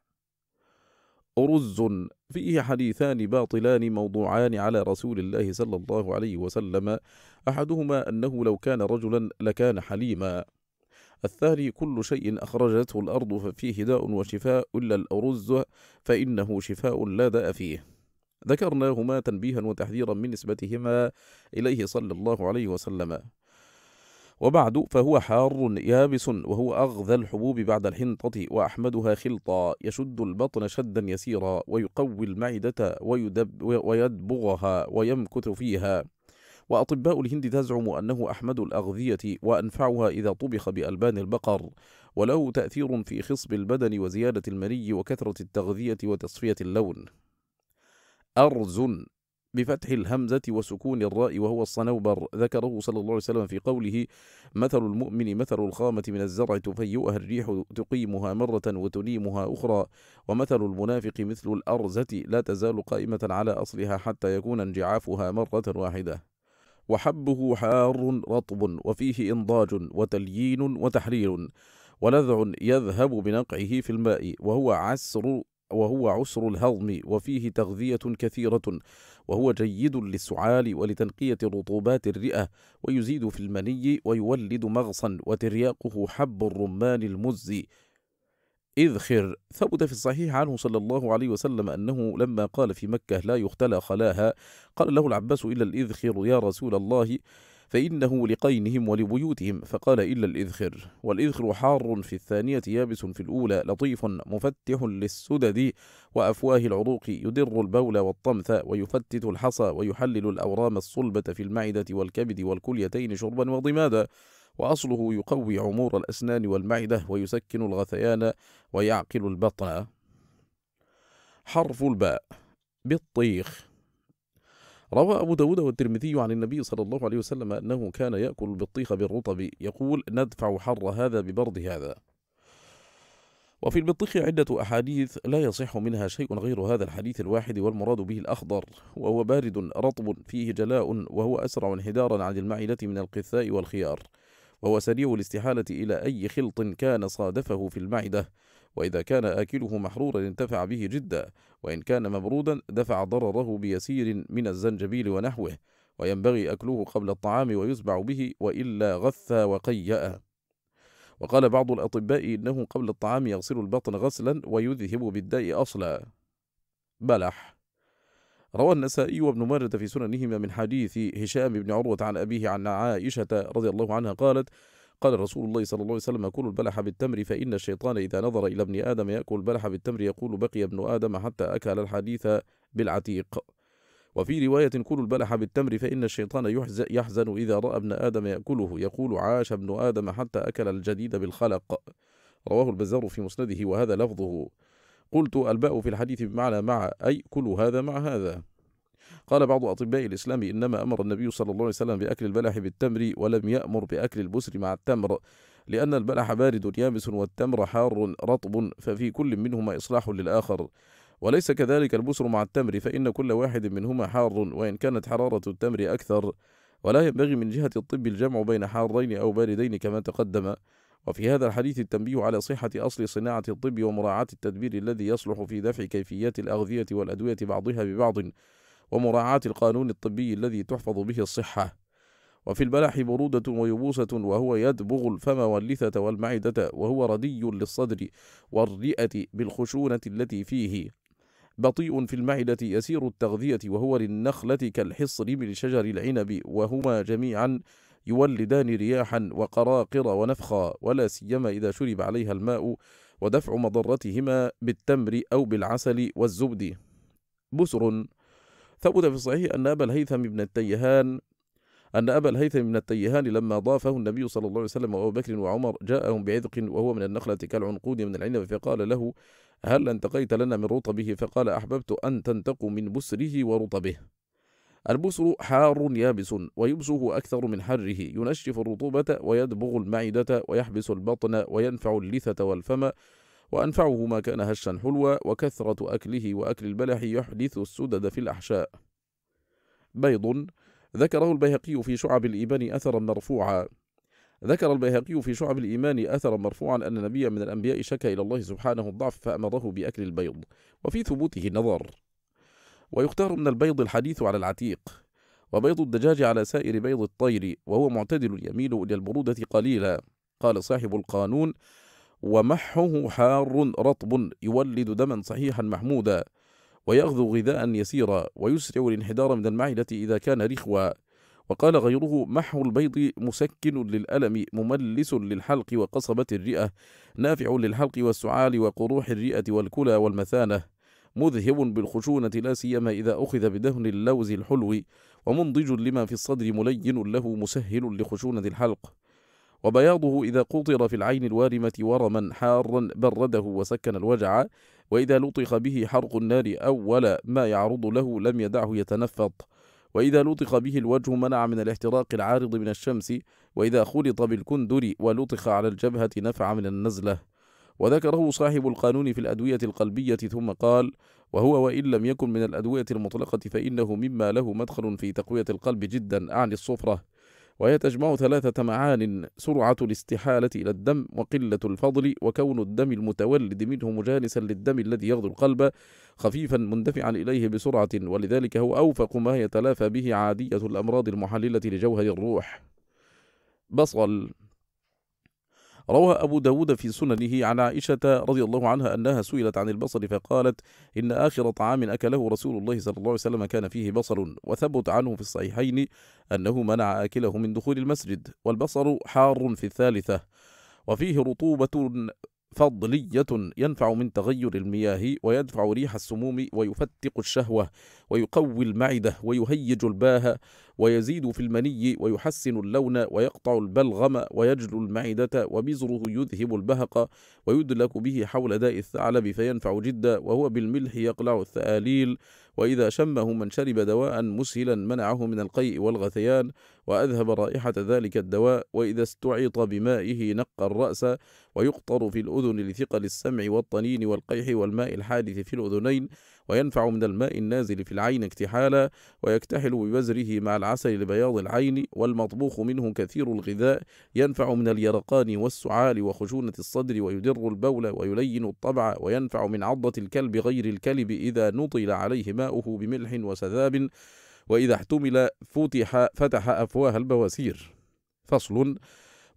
أرز فيه حديثان باطلان موضوعان على رسول الله صلى الله عليه وسلم. أحدهما أنه لو كان رجلا لكان حليما. الثاني: كل شيء أخرجته الأرض ففيه داء وشفاء إلا الأرز، فإنه شفاء لا داء فيه. ذكرناهما تنبيها وتحذيرا من نسبتهما إليه صلى الله عليه وسلم. وبعد، فهو حار يابس، وهو أغذى الحبوب بعد الحنطة، وأحمدها خلطا، يشد البطن شدا يسيرا، ويقوي المعدة، ويدبغها ويمكث فيها. وأطباء الهند تزعم أنه أحمد الأغذية، وأنفعها إذا طبخ بألبان البقر، وله تأثير في خصب البدن وزيادة المني وكثرة التغذية وتصفية اللون. أرز بفتح الهمزة وسكون الراء، وهو الصنوبر، ذكره صلى الله عليه وسلم في قوله: مثل المؤمن مثل الخامة من الزرع، تفيئها الريح تقيمها مرة وتنيمها أخرى، ومثل المنافق مثل الأرزة، لا تزال قائمة على أصلها حتى يكون انجعافها مرة واحدة. وحبه حار رطب، وفيه إنضاج وتليين وتحرير، ولذع يذهب بنقعه في الماء، وهو عسر الهضم، وفيه تغذية كثيرة، وهو جيد للسعال ولتنقية رطوبات الرئة، ويزيد في المني، ويولد مغصا. وترياقه حب الرمان المزي. إذخر ثبت في الصحيح عنه صلى الله عليه وسلم أنه لما قال في مكة: لا يختلى خلاها، قال له العباس: إلا الإذخر يا رسول الله، فإنه لقينهم ولبيوتهم. فقال: إلا الإذخر. والإذخر حار في الثانية يابس في الأولى، لطيف مفتح للسدد وأفواه العروق، يدر البول والطمث، ويفتت الحصى، ويحلل الأورام الصلبة في المعدة والكبد والكليتين شربا وضمادا. وأصله يقوي عمور الأسنان والمعدة، ويسكن الغثيان، ويعقل البطن. حرف الباء. بالطيخ. روى أبو داود والترمذي عن النبي صلى الله عليه وسلم أنه كان يأكل البطيخ بالرطب، يقول: ندفع حر هذا ببرد هذا. وفي البطيخ عدة أحاديث لا يصح منها شيء غير هذا الحديث الواحد، والمراد به الأخضر، وهو بارد رطب فيه جلاء، وهو أسرع انحدارا عن المعدة من القثاء والخيار، وهو سريع الاستحالة إلى أي خلط كان صادفه في المعدة. وإذا كان آكله محرورا انتفع به جدا، وإن كان مبرودا دفع ضرره بيسير من الزنجبيل ونحوه. وينبغي أكله قبل الطعام ويسبع به، وإلا غثى وقيأ. وقال بعض الأطباء إنه قبل الطعام يغسل البطن غسلا، ويذهب بالداء أصلا. بلح. روى النسائي وابن ماجة في سننهما من حديث هشام بن عروة عن أبيه عن عائشة رضي الله عنها قالت: قال رسول الله صلى الله عليه وسلم: كلوا البلح بالتمر فإن الشيطان إذا نظر إلى ابن آدم يأكل البلح بالتمر يقول: بقي ابن آدم حتى أكل الحديث بالعتيق. وفي رواية: كلوا البلح بالتمر فإن الشيطان يحزن إذا رأى ابن آدم يأكله يقول: عاش ابن آدم حتى أكل الجديد بالخلق. رواه البزار في مسنده وهذا لفظه. قلت: الباء في الحديث بمعنى مع، أي كلوا هذا مع هذا. قال بعض أطباء الإسلام: إنما أمر النبي صلى الله عليه وسلم بأكل البلح بالتمر ولم يأمر بأكل البسر مع التمر، لأن البلح بارد يابس والتمر حار رطب، ففي كل منهما إصلاح للآخر. وليس كذلك البسر مع التمر، فإن كل واحد منهما حار، وإن كانت حرارة التمر أكثر. ولا ينبغي من جهة الطب الجمع بين حارين أو باردين كما تقدم. وفي هذا الحديث التنبيه على صحة أصل صناعة الطب ومراعاة التدبير الذي يصلح في دفع كيفيات الأغذية والأدوية بعضها ببعض، ومراعاة القانون الطبي الذي تحفظ به الصحة. وفي البلح برودة ويبوسة، وهو يدبغ الفم واللثة والمعدة، وهو ردي للصدر والرئة بالخشونة التي فيه، بطيء في المعدة يسير التغذية، وهو للنخلة كالحصر من شجر العنب، وهما جميعا يولدان رياحا وقراقر ونفخا، ولا سيما إذا شرب عليها الماء، ودفع مضرتهما بالتمر أو بالعسل والزبد. بسر. ثبت في الصحيح أن أبا الهيثم من التيهان لما ضافه النبي صلى الله عليه وسلم وأبو بكر وعمر جاءهم بعذق وهو من النخلة كالعنقود من العنب، فقال له: هل انتقيت لنا من رطبه؟ فقال: أحببت أن تنتقوا من بسره ورطبه. البسر حار يابس، ويبسه أكثر من حره، ينشف الرطوبة ويدبغ المعدة ويحبس البطن وينفع اللثة والفم، وأنفعه ما كان هشا حلوا، وكثرة أكله وأكل البلح يحدث السدد في الأحشاء. بيض. ذكره البيهقي في شعب الإيمان أثرا مرفوعا أن نبيا من الأنبياء شكى إلى الله سبحانه الضعف فأمره بأكل البيض، وفي ثبوته نظر. ويختار من البيض الحديث على العتيق، وبيض الدجاج على سائر بيض الطير، وهو معتدل يميل إلى البرودة قليلا. قال صاحب القانون: ومحه حار رطب يولد دما صحيحا محمودا، ويغذو غذاء يسيرا، ويسرع الانحدار من المعدة إذا كان رخوا. وقال غيره: محو البيض مسكن للألم مملس للحلق وقصبة الرئة، نافع للحلق والسعال وقروح الرئة والكلى والمثانة، مذهب بالخشونة لا سيما إذا أخذ بدهن اللوز الحلو، ومنضج لما في الصدر ملين له مسهل لخشونة الحلق. وبياضه إذا قطر في العين الوارمة ورما حارا برده وسكن الوجع، وإذا لطخ به حرق النار أول ما يعرض له لم يدعه يتنفط، وإذا لطخ به الوجه منع من الاحتراق العارض من الشمس، وإذا خلط بالكندر ولطخ على الجبهة نفع من النزلة. وذكره صاحب القانون في الأدوية القلبية ثم قال: وهو وإن لم يكن من الأدوية المطلقة فإنه مما له مدخل في تقوية القلب جدا، أعني الصفرة، وهي تجمع 3 معان: سرعة الاستحالة إلى الدم، وقلة الفضل، وكون الدم المتولد منه مجانسا للدم الذي يغذو القلب، خفيفا مندفعا إليه بسرعة، ولذلك هو أوفق ما يتلافى به عادية الأمراض المحللة لجوهر الروح. بصل. روى أبو داود في سننه عن عائشة رضي الله عنها أنها سئلت عن البصل فقالت: إن آخر طعام أكله رسول الله صلى الله عليه وسلم كان فيه بصل. وثبت عنه في الصحيحين أنه منع آكله من دخول المسجد. والبصل حار في الثالثة، وفيه رطوبة فضلية ينفع من تغير المياه، ويدفع ريح السموم، ويفتق الشهوة، ويقوي المعدة، ويهيج الباه، ويزيد في المني، ويحسن اللون، ويقطع البلغم، ويجلو المعدة. وبزره يذهب البهق، ويدلك به حول داء الثعلب فينفع جدا، وهو بالملح يقلع الثآليل. وإذا شمه من شرب دواء مسهلا منعه من القيء والغثيان، وأذهب رائحة ذلك الدواء. وإذا استعيط بمائه نقى الرأس، ويقطر في الأذن لثقل السمع والطنين والقيح والماء الحادث في الأذنين، وينفع من الماء النازل في العين اكتحالا، ويكتحل ببزره مع العسل لبياض العين. والمطبوخ منه كثير الغذاء، ينفع من اليرقان والسعال وخشونة الصدر، ويدر البول ويلين الطبع، وينفع من عضة الكلب غير الكلب إذا نطل عليه ماؤه بملح وسذاب، وإذا احتمل فتح أفواه البواسير. فصل.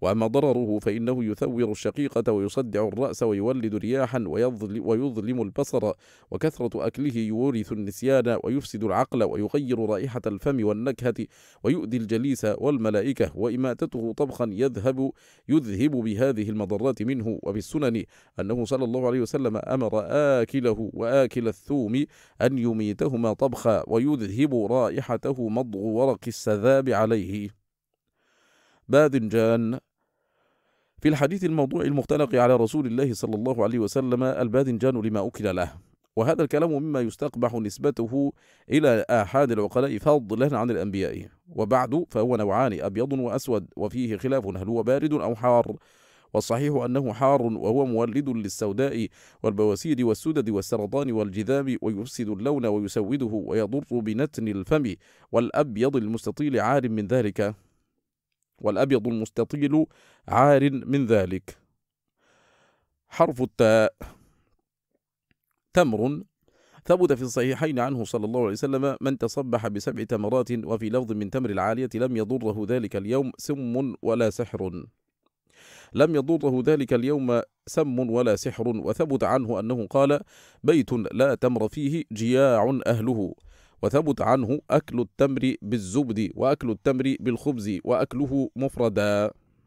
وأما ضرره فإنه يثور الشقيقة ويصدع الرأس ويولد رياحا ويظلم البصر، وكثرة أكله يورث النسيان ويفسد العقل ويغير رائحة الفم والنكهة ويؤذي الجليس والملائكة، وإماتته طبخا يذهب بهذه المضرات منه. وفي السنن أنه صلى الله عليه وسلم أمر آكله وآكل الثوم أن يميتهما طبخا ويذهب رائحته مضغ ورق السذاب عليه. باذنجان. في الحديث الموضوع المختلق على رسول الله صلى الله عليه وسلم الباذنجان لما أكل له، وهذا الكلام مما يستقبح نسبته إلى آحاد العقلاء فضلا عن الأنبياء. وبعد فهو نوعان، أبيض وأسود، وفيه خلاف هل هو بارد أو حار، والصحيح أنه حار، وهو مولد للسوداء والبواسير والسدد والسرطان والجذام، ويفسد اللون ويسوده ويضر بنتن الفم. والأبيض المستطيل عار من ذلك. حرف التاء. تمر. ثبت في الصحيحين عنه صلى الله عليه وسلم: من تصبح ب7 تمرات، وفي لفظ من تمر العالية لم يضره ذلك اليوم سم ولا سحر. لم يضره ذلك اليوم سم ولا سحر. وثبت عنه أنه قال: بيت لا تمر فيه جياع أهله. وثبت عنه: أكل التمر بالزبد، وأكل التمر بالخبز، وأكله مفردا.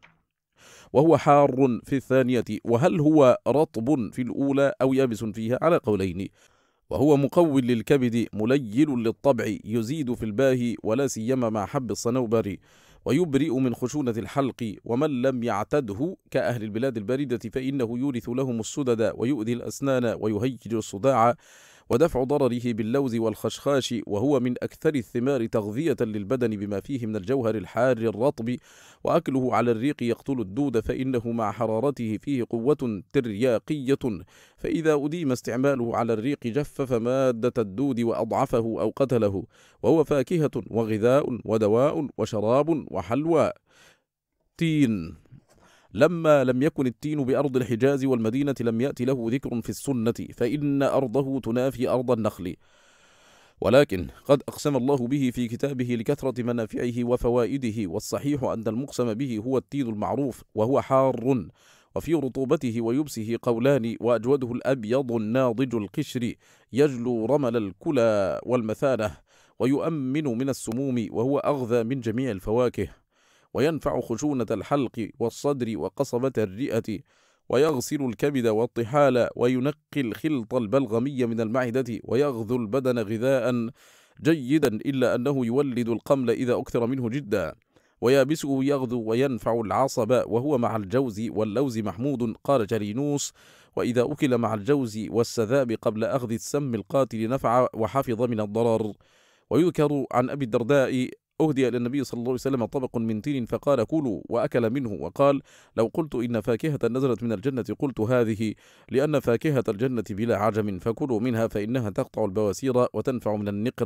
وهو حار في الثانية، وهل هو رطب في الأولى أو يابس فيها على قولين. وهو مقوي للكبد مليل للطبع، يزيد في الباهي ولا سيما مع حب الصنوبر، ويبرئ من خشونة الحلق. ومن لم يعتده كأهل البلاد الباردة فإنه يورث لهم السدد ويؤذي الأسنان ويهيج الصداع، ودفع ضرره باللوز والخشخاش. وهو من أكثر الثمار تغذية للبدن بما فيه من الجوهر الحار الرطب. وأكله على الريق يقتل الدود، فإنه مع حرارته فيه قوة ترياقية، فإذا أديم استعماله على الريق جفف مادة الدود وأضعفه أو قتله. وهو فاكهة وغذاء ودواء وشراب وحلوى. تين. لما لم يكن التين بأرض الحجاز والمدينة لم يأتي له ذكر في السنة، فإن أرضه تنافي أرض النخل، ولكن قد أقسم الله به في كتابه لكثرة منافعه وفوائده. والصحيح أن المقسم به هو التين المعروف، وهو حار، وفي رطوبته ويبسه قولان، وأجوده الأبيض الناضج القشر، يجلو رمل الكلى والمثانة، ويؤمن من السموم، وهو أغذى من جميع الفواكه، وينفع خشونة الحلق والصدر وقصبة الرئة، ويغسل الكبد والطحال، وينقي الخلط البلغمي من المعدة، ويغذو البدن غذاء جيدا، إلا أنه يولد القمل إذا أكثر منه جدا، ويابسه يغذو وينفع العصب، وهو مع الجوز واللوز محمود. قال جرينوس: وإذا أكل مع الجوز والسذاب قبل أخذ السم القاتل نفع وحفظ من الضرر. ويذكر عن أبي الدرداء: أهدي إلى النبي صلى الله عليه وسلم طبق من تين فقال: كلوا، وأكل منه. وقال: لو قلت إن فاكهة نزلت من الجنة قلت هذه، لأن فاكهة الجنة بلا عجم، فكلوا منها فإنها تقطع البواسير وتنفع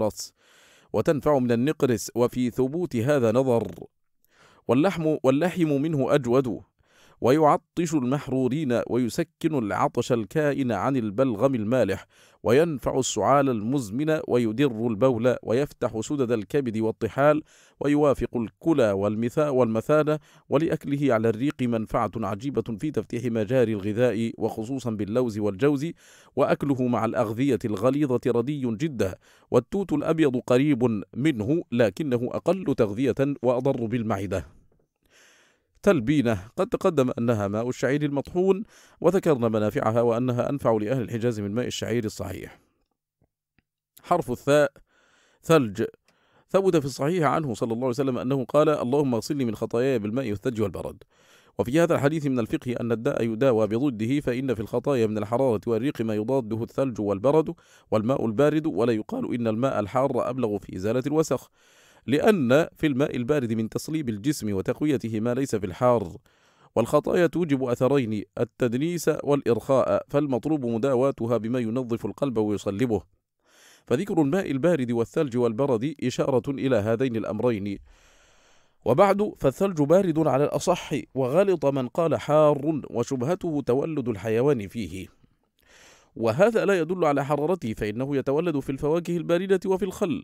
من النقرس، وفي ثبوت هذا نظر. واللحم منه أجود، ويعطش المحرورين، ويسكن العطش الكائن عن البلغم المالح، وينفع السعال المزمن، ويدر البول، ويفتح سدد الكبد والطحال، ويوافق الكلى والمثانة. ولأكله على الريق منفعة عجيبة في تفتيح مجاري الغذاء، وخصوصا باللوز والجوز. وأكله مع الأغذية الغليظة ردي جدا. والتوت الأبيض قريب منه، لكنه أقل تغذية وأضر بالمعدة. تلبينة. قد تقدم أنها ماء الشعير المطحون، وذكرنا منافعها وأنها أنفع لأهل الحجاز من ماء الشعير الصحيح. حرف الثاء. ثلج. ثبت في الصحيح عنه صلى الله عليه وسلم أنه قال: اللهم اغسلني من خطاياي بالماء والثلج والبرد. وفي هذا الحديث من الفقه أن الداء يداوى بضده، فإن في الخطايا من الحرارة والريق ما يضاده الثلج والبرد والماء البارد. ولا يقال إن الماء الحار أبلغ في إزالة الوسخ، لأن في الماء البارد من تصليب الجسم وتقويته ما ليس في الحار. والخطايا توجب أثرين: التدنيس والإرخاء، فالمطلوب مداواتها بما ينظف القلب ويصلبه. فذكر الماء البارد والثلج والبرد إشارة إلى هذين الأمرين. وبعد فالثلج بارد على الأصح، وغلط من قال حار، وشبهته تولد الحيوان فيه، وهذا لا يدل على حرارته، فإنه يتولد في الفواكه الباردة وفي الخل.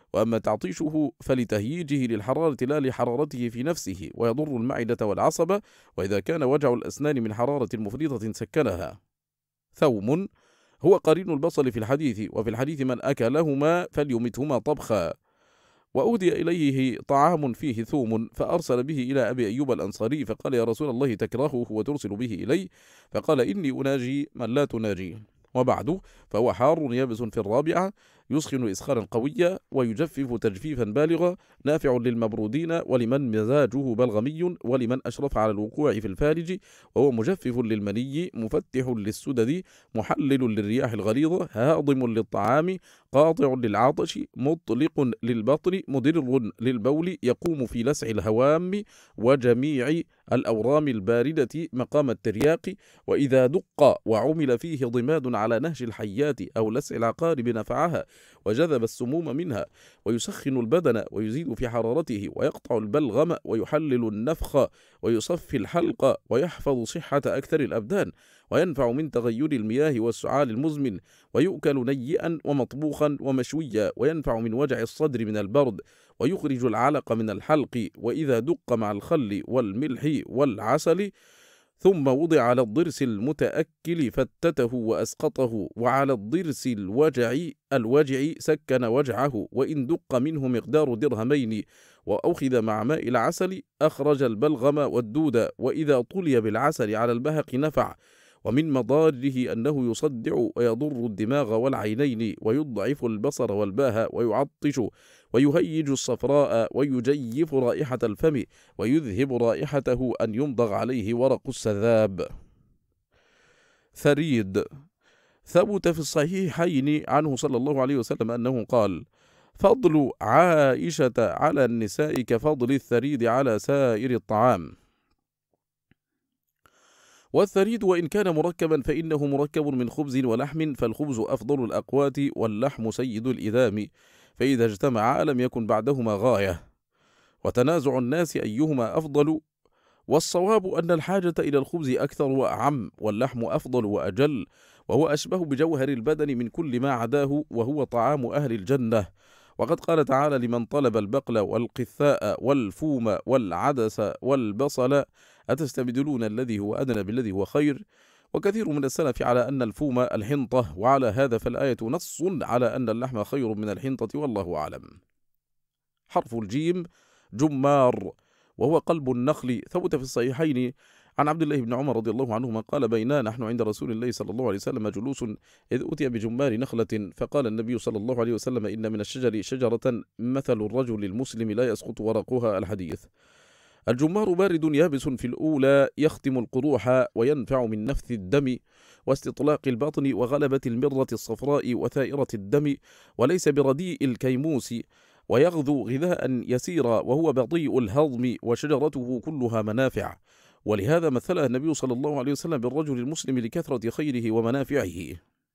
وأما تعطيشه فلتهييجه للحرارة لا لحرارته في نفسه، ويضر المعدة والعصب، وإذا كان وجع الأسنان من حرارة مفرطة سكنها. ثوم هو قرين البصل في الحديث، وفي الحديث من أكلهما فليمتهما طبخا. وأهدي إليه طعام فيه ثوم فأرسل به إلى أبي أيوب الأنصاري فقال: يا رسول الله تكرهه وترسل به إلي؟ فقال: إني أناجي من لا تناجي. وبعد فهو حار يابس في الرابعة، يسخن إسخانا قويا ويجفف تجفيفا بالغا، نافع للمبرودين ولمن مزاجه بلغمي ولمن أشرف على الوقوع في الفارج، وهو مجفف للمني، مفتح للسدد، محلل للرياح الغليظة، هاضم للطعام، قاطع للعطش، مطلق للبطن، مدر للبول، يقوم في لسع الهوام وجميع الأورام الباردة مقام الترياق. وإذا دق وعمل فيه ضماد على نهج الحيات أو لسع العقارب نفعها وجذب السموم منها، ويسخن البدن ويزيد في حرارته، ويقطع البلغم ويحلل النفخ ويصفي الحلق، ويحفظ صحة أكثر الأبدان، وينفع من تغير المياه والسعال المزمن، ويؤكل نيئا ومطبوخا ومشويا، وينفع من وجع الصدر من البرد، ويخرج العلق من الحلق. وإذا دق مع الخل والملح والعسل ثم وضع على الضرس المتأكل فتته وأسقطه، وعلى الضرس الوجع سكن وجعه، وإن دق منه مقدار درهمين وأخذ مع ماء العسل أخرج البلغم والدود. وإذا طلي بالعسل على البهق نفع. ومن مضاره أنه يصدع ويضر الدماغ والعينين، ويضعف البصر والباهة، ويعطش، ويهيج الصفراء، ويجيف رائحة الفم، ويذهب رائحته أن يمضغ عليه ورق السذاب. ثريد ثبت في الصحيحين عنه صلى الله عليه وسلم أنه قال: فضل عائشة على النساء كفضل الثريد على سائر الطعام. والثريد وإن كان مركبا فإنه مركب من خبز ولحم، فالخبز أفضل الأقوات واللحم سيد الإذام، فإذا اجتمعا لم يكن بعدهما غاية، وتنازع الناس أيهما أفضل. والصواب أن الحاجة إلى الخبز أكثر وأعم، واللحم أفضل وأجل، وهو أشبه بجوهر البدن من كل ما عداه، وهو طعام أهل الجنة. وقد قال تعالى لمن طلب البقل والقثاء والفوم والعدس والبصل: أتستبدلون الذي هو أدنى بالذي هو خير. وكثير من السلف على أن الفوم الحنطة، وعلى هذا فالآية نص على أن اللحم خير من الحنطة، والله أعلم. حرف الجيم جمار، وهو قلب النخل. ثبت في الصحيحين عن عبد الله بن عمر رضي الله عنهما قال: بينا نحن عند رسول الله صلى الله عليه وسلم جلوس إذ أتي بجمار نخلة، فقال النبي صلى الله عليه وسلم: إن من الشجر شجرة مثل الرجل المسلم لا يسقط ورقها. الحديث. الجمار بارد يابس في الأولى، يختم القروح، وينفع من نفث الدم واستطلاق البطن وغلبة المرة الصفراء وثائرة الدم، وليس برديء الكيموس، ويغذو غذاء يسيرا، وهو بطيء الهضم، وشجرته كلها منافع. ولهذا مثلها النبي صلى الله عليه وسلم بالرجل المسلم لكثرة خيره ومنافعه.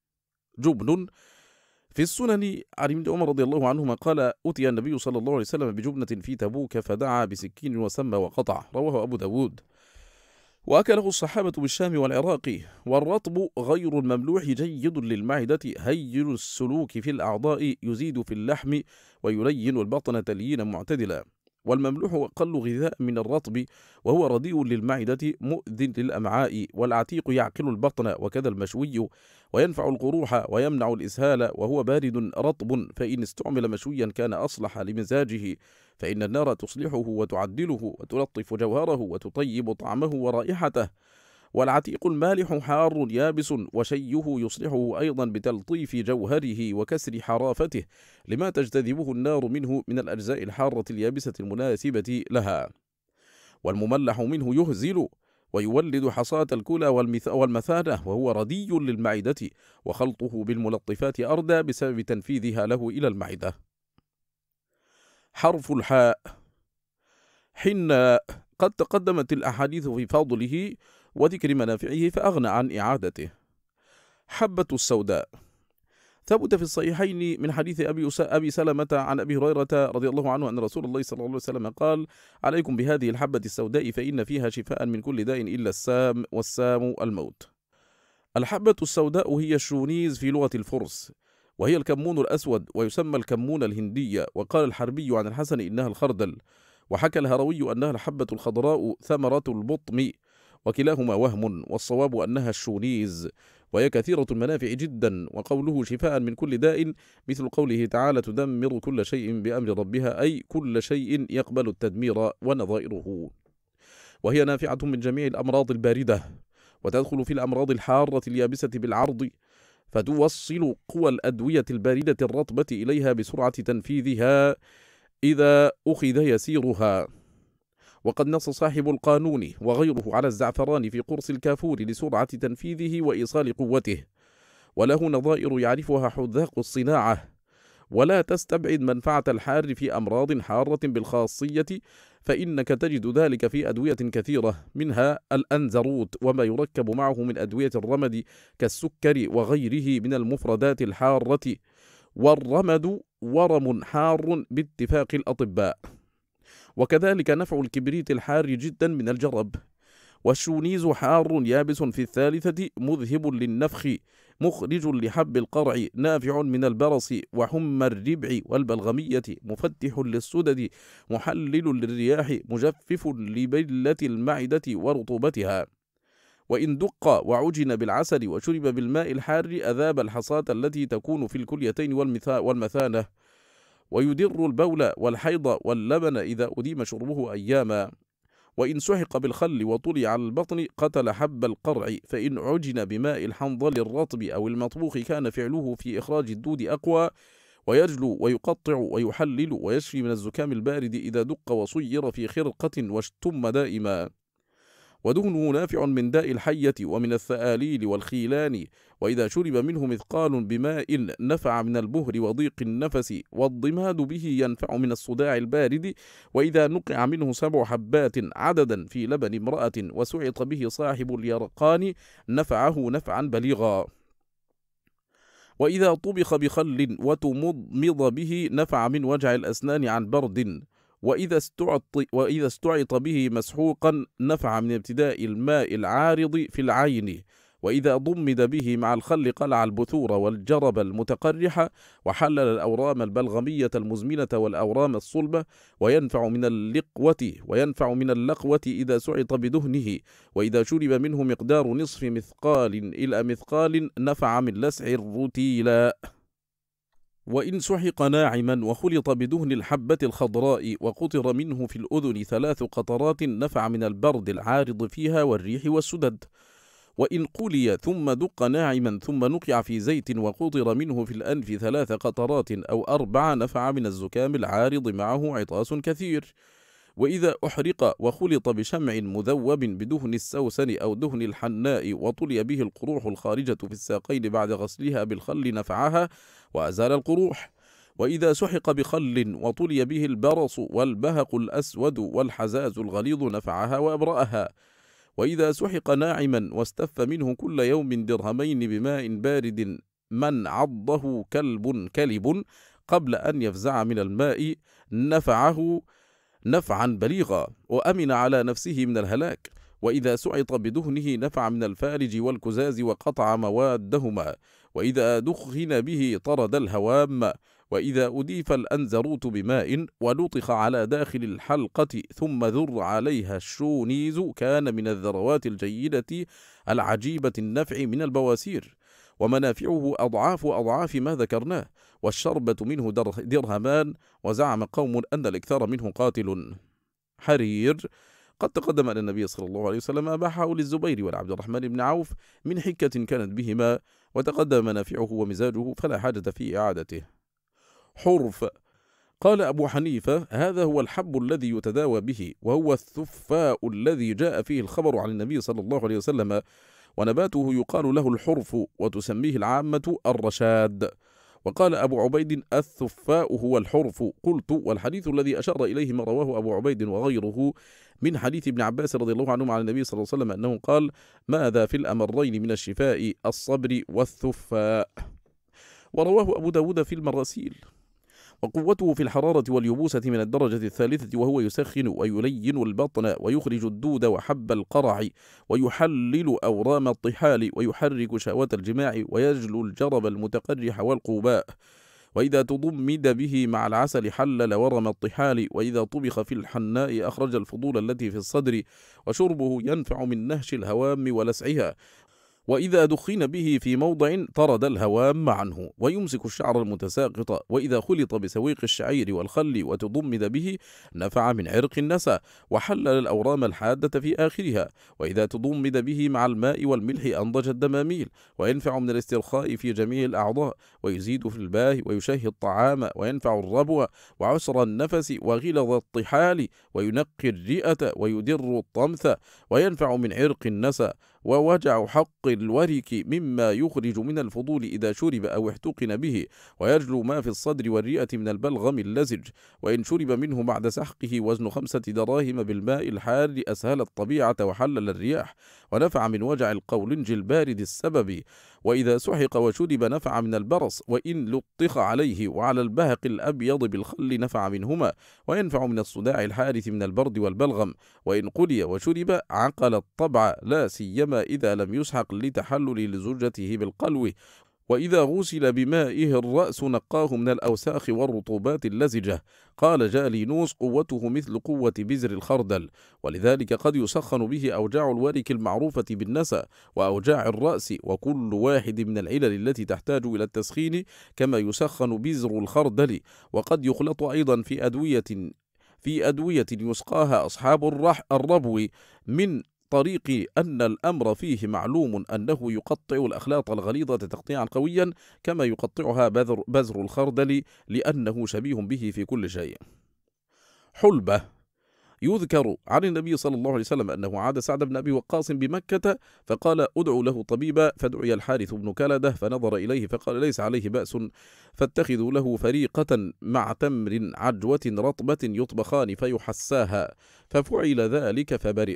جبن في السنن عن ابن عمر رضي الله عنهما قال: أتي النبي صلى الله عليه وسلم بجبنة في تبوك فدعا بسكين وسمى وقطع. رواه أبو داود. وأكله الصحابة بالشام والعراق. والرطب غير المملوح جيد للمعدة، هين السلوك في الأعضاء، يزيد في اللحم، ويلين البطن تليينا معتدلا. والمملوح أقل غذاء من الرطب، وهو رديء للمعدة مؤذن للأمعاء. والعتيق يعقل البطن، وكذا المشوي، وينفع القروح ويمنع الإسهال، وهو بارد رطب، فإن استعمل مشويا كان أصلح لمزاجه، فإن النار تصلحه وتعدله وتلطف جوهره وتطيب طعمه ورائحته. والعتيق المالح حار يابس، وشيه يصلحه أيضا بتلطيف جوهره وكسر حرافته، لما تجتذبه النار منه من الأجزاء الحارة اليابسة المناسبة لها. والمملح منه يهزل ويولد حصاة الكلى والمثانة، وهو ردي للمعدة، وخلطه بالملطفات أردى بسبب تنفيذها له إلى المعدة. حرف الحاء حناء. قد تقدمت الأحاديث في فضله وذكر منافعه فأغنى عن إعادته. حبة السوداء. ثبت في الصحيحين من حديث أبي سلمة عن أبي هريرة رضي الله عنه أن رسول الله صلى الله عليه وسلم قال: عليكم بهذه الحبة السوداء فإن فيها شفاء من كل داء إلا السام، والسام الموت. الحبة السوداء هي الشونيز في لغة الفرس، وهي الكمون الأسود، ويسمى الكمون الهندية. وقال الحربي عن الحسن إنها الخردل، وحكى الهروي أنها الحبة الخضراء ثمرة البطم، وكلاهما وهم، والصواب أنها الشونيز، وهي كثيرة المنافع جدا. وقوله شفاء من كل داء مثل قوله تعالى تدمر كل شيء بأمر ربها، أي كل شيء يقبل التدمير ونظائره. وهي نافعة من جميع الأمراض الباردة، وتدخل في الأمراض الحارة اليابسة بالعرض، فتوصل قوى الأدوية الباردة الرطبة إليها بسرعة تنفيذها إذا أخذ يسيرها. وقد نص صاحب القانون وغيره على الزعفران في قرص الكافور لسرعة تنفيذه وإيصال قوته، وله نظائر يعرفها حذاق الصناعة. ولا تستبعد منفعة الحار في أمراض حارة بالخاصية، فإنك تجد ذلك في أدوية كثيرة، منها الأنزروت وما يركب معه من أدوية الرمد كالسكر وغيره من المفردات الحارة. والرمد ورم حار باتفاق الأطباء. وكذلك نفع الكبريت الحار جدا من الجرب. والشونيز حار يابس في الثالثة، مذهب للنفخ، مخرج لحب القرع، نافع من البرص وحمى الربع والبلغمية، مفتح للسدد، محلل للرياح، مجفف لبلة المعدة ورطوبتها. وإن دق وعجن بالعسل وشرب بالماء الحار أذاب الحصاة التي تكون في الكليتين والمثانة، ويدر البول والحيض واللبن إذا أديم شربه أياما. وإن سحق بالخل وطلي على البطن قتل حب القرع، فإن عجن بماء الحنظل الرطب أو المطبوخ كان فعله في إخراج الدود أقوى، ويجلو ويقطع ويحلل ويشفي من الزكام البارد إذا دق وصير في خرقة واشتم دائما. ودهنه نافع من داء الحية ومن الثآليل والخيلان، وإذا شرب منه مثقال بماء نفع من البهر وضيق النفس، والضماد به ينفع من الصداع البارد. وإذا نقع منه 7 حبات عددا في لبن امرأة وسعط به صاحب اليرقان نفعه نفعا بليغا. وإذا طبخ بخل وتمضمض به نفع من وجع الأسنان عن برد. وإذا استعط به مسحوقا نفع من ابتداء الماء العارض في العين. وإذا ضمد به مع الخل قلع البثور والجرب المتقرحة، وحلل الأورام البلغمية المزمنة والأورام الصلبة. وينفع من اللقوة إذا سعط بدهنه. وإذا شرب منه مقدار نصف مثقال إلى مثقال نفع من لسع الرتيلا. وإن سحق ناعما وخلط بدهن الحبة الخضراء وقطر منه في الأذن 3 قطرات نفع من البرد العارض فيها والريح والسدد. وإن قلي ثم دق ناعما ثم نقع في زيت وقطر منه في الأنف 3 قطرات أو 4 نفع من الزكام العارض معه عطاس كثير. وإذا أحرق وخلط بشمع مذوب بدهن السوسن أو دهن الحناء وطلي به القروح الخارجة في الساقين بعد غسلها بالخل نفعها وأزال القروح. وإذا سحق بخل وطلي به البرص والبهق الأسود والحزاز الغليظ نفعها وأبرأها. وإذا سحق ناعما واستف منه كل يوم 2 درهمين بماء بارد من عضه كلب قبل أن يفزع من الماء نفعه نفعا بليغا، وأمن على نفسه من الهلاك. وإذا سعط بدهنه نفع من الفالج والكزاز وقطع موادهما. وإذا دخن به طرد الهوام. وإذا أضيف الأنزروت بماء ولطخ على داخل الحلقة ثم ذر عليها الشونيز كان من الذروات الجيدة العجيبة النفع من البواسير، ومنافعه أضعاف ما ذكرناه، والشربة منه 2 درهمان. وزعم قوم أن الإكثار منه قاتل. حرير قد تقدم أن النبي صلى الله عليه وسلم أباحه للزبير والعبد الرحمن بن عوف من حكة كانت بهما، وتقدم منافعه ومزاجه فلا حاجة في إعادته. حرف. قال أبو حنيفة هذا هو الحب الذي يتداوى به، وهو الثفاء الذي جاء فيه الخبر عن النبي صلى الله عليه وسلم، ونباته يقال له الحرف، وتسميه العامة الرشاد. وقال أبو عبيد الثفاء هو الحرف. قلت والحديث الذي أشار إليه ما رواه أبو عبيد وغيره من حديث ابن عباس رضي الله عنهما عن النبي صلى الله عليه وسلم أنه قال ماذا في الأمرين من الشفاء الصبر والثفاء. ورواه أبو داود في المراسيل. وقوته في الحرارة واليبوسة من الدرجة الثالثة، وهو يسخن ويلين البطن ويخرج الدود وحب القرع ويحلل أورام الطحال ويحرك شهوات الجماع ويجلو الجرب المتقرح والقوباء. وإذا تضمد به مع العسل حلل ورم الطحال، وإذا طبخ في الحناء أخرج الفضول التي في الصدر، وشربه ينفع من نهش الهوام ولسعها، وإذا دخن به في موضع طرد الهوام عنه، ويمسك الشعر المتساقط، وإذا خلط بسويق الشعير والخل وتضمد به نفع من عرق النسا، وحلل الأورام الحادة في آخرها، وإذا تضمد به مع الماء والملح أنضج الدماميل، وينفع من الاسترخاء في جميع الأعضاء، ويزيد في الباه ويشهي الطعام، وينفع الربو وعسر النفس وغلظ الطحال، وينقي الرئة ويدر الطمث، وينفع من عرق النسا ووجع حق الورك مما يخرج من الفضول إذا شرب أو احتقن به، ويجلو ما في الصدر والرئة من البلغم اللزج، وإن شرب منه بعد سحقه وزن 5 دراهم بالماء الحار أسهل الطبيعة وحلل الرياح، ونفع من وجع القولنج البارد السبب، وإذا سحق وشرب نفع من البرص، وإن لطخ عليه وعلى البهق الأبيض بالخل نفع منهما، وينفع من الصداع الحارث من البرد والبلغم، وإن قلي وشرب عقل الطبع، لا سيما إذا لم يسحق لتحلل لزوجته بالقلو، وإذا غسل بمائه الرأس نقاه من الأوساخ والرطوبات اللزجة. قال جالينوس: قوته مثل قوة بزر الخردل، ولذلك قد يسخن به أوجاع الورك المعروفة بالنسا وأوجاع الرأس، وكل واحد من العلل التي تحتاج إلى التسخين كما يسخن بزر الخردل. وقد يخلط أيضا في أدوية يسقاها أصحاب الربو، من طريق أن الأمر فيه معلوم أنه يقطع الأخلاط الغليظة تقطيعا قويا كما يقطعها بذر الخردل، لأنه شبيه به في كل شيء. حلبة. يذكر عن النبي صلى الله عليه وسلم أنه عاد سعد بن أبي وقاص بمكة فقال: ادعوا له طبيبا، فدعي الحارث بن كلدة فنظر إليه فقال: ليس عليه بأس، فاتخذوا له فريقة مع تمر عجوة رطبة يطبخان فيحساها، ففعل ذلك فبرئ.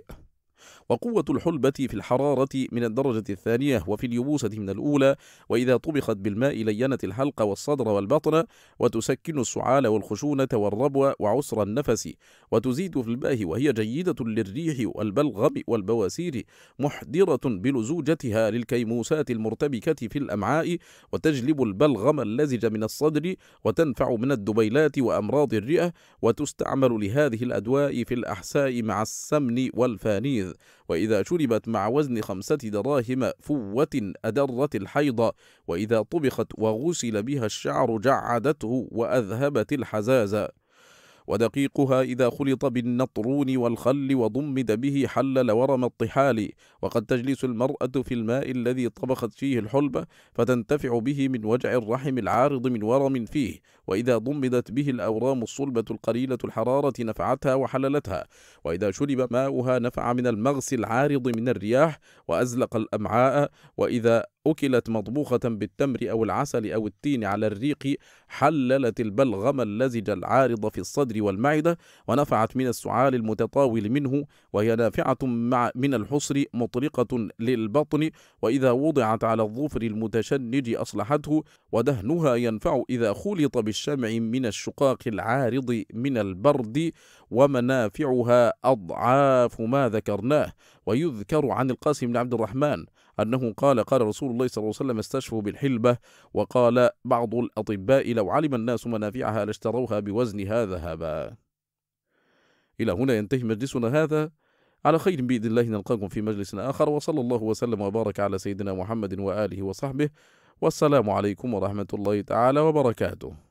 وقوة الحلبة في الحرارة من الدرجة الثانية، وفي اليبوسة من الأولى، وإذا طبخت بالماء لينت الحلق والصدر والبطن، وتسكن السعال والخشونة والربو وعسر النفس، وتزيد في الباه، وهي جيدة للريح والبلغم والبواسير، محضرة بلزوجتها للكيموسات المرتبكة في الأمعاء، وتجلب البلغم اللزج من الصدر، وتنفع من الدبيلات وأمراض الرئة، وتستعمل لهذه الأدواء في الأحساء مع السمن والفانيذ. وإذا شربت مع وزن 5 دراهم فوة أدرت الحيض، وإذا طبخت وغسل بها الشعر جعدته وأذهبت الحزازة. ودقيقها إذا خلط بالنطرون والخل وضمد به حلل ورم الطحال. وقد تجلس المرأة في الماء الذي طبخت فيه الحلبة فتنتفع به من وجع الرحم العارض من ورم فيه، وإذا ضمدت به الأورام الصلبة القليلة الحرارة نفعتها وحللتها، وإذا شرب ماؤها نفع من المغص العارض من الرياح وأزلق الأمعاء، وإذا أكلت مطبوخة بالتمر أو العسل أو التين على الريق حللت البلغم اللزج العارض في الصدر والمعدة، ونفعت من السعال المتطاول منه، وهي نافعة من الحصر مطرقة للبطن، وإذا وضعت على الظفر المتشنج أصلحته، ودهنها ينفع إذا خلط بالشمع من الشقاق العارض من البرد، ومنافعها أضعاف ما ذكرناه. ويذكر عن القاسم بن عبد الرحمن أنه قال: قال رسول الله صلى الله عليه وسلم: استشفوا بالحلبة. وقال بعض الأطباء: لو علم الناس منافعها لاشتروها بوزنها ذهبا. إلى هنا ينتهي مجلسنا هذا، على خير بإذن الله نلقاكم في مجلس آخر، وصلى الله وسلم وبارك على سيدنا محمد وآله وصحبه، والسلام عليكم ورحمة الله تعالى وبركاته.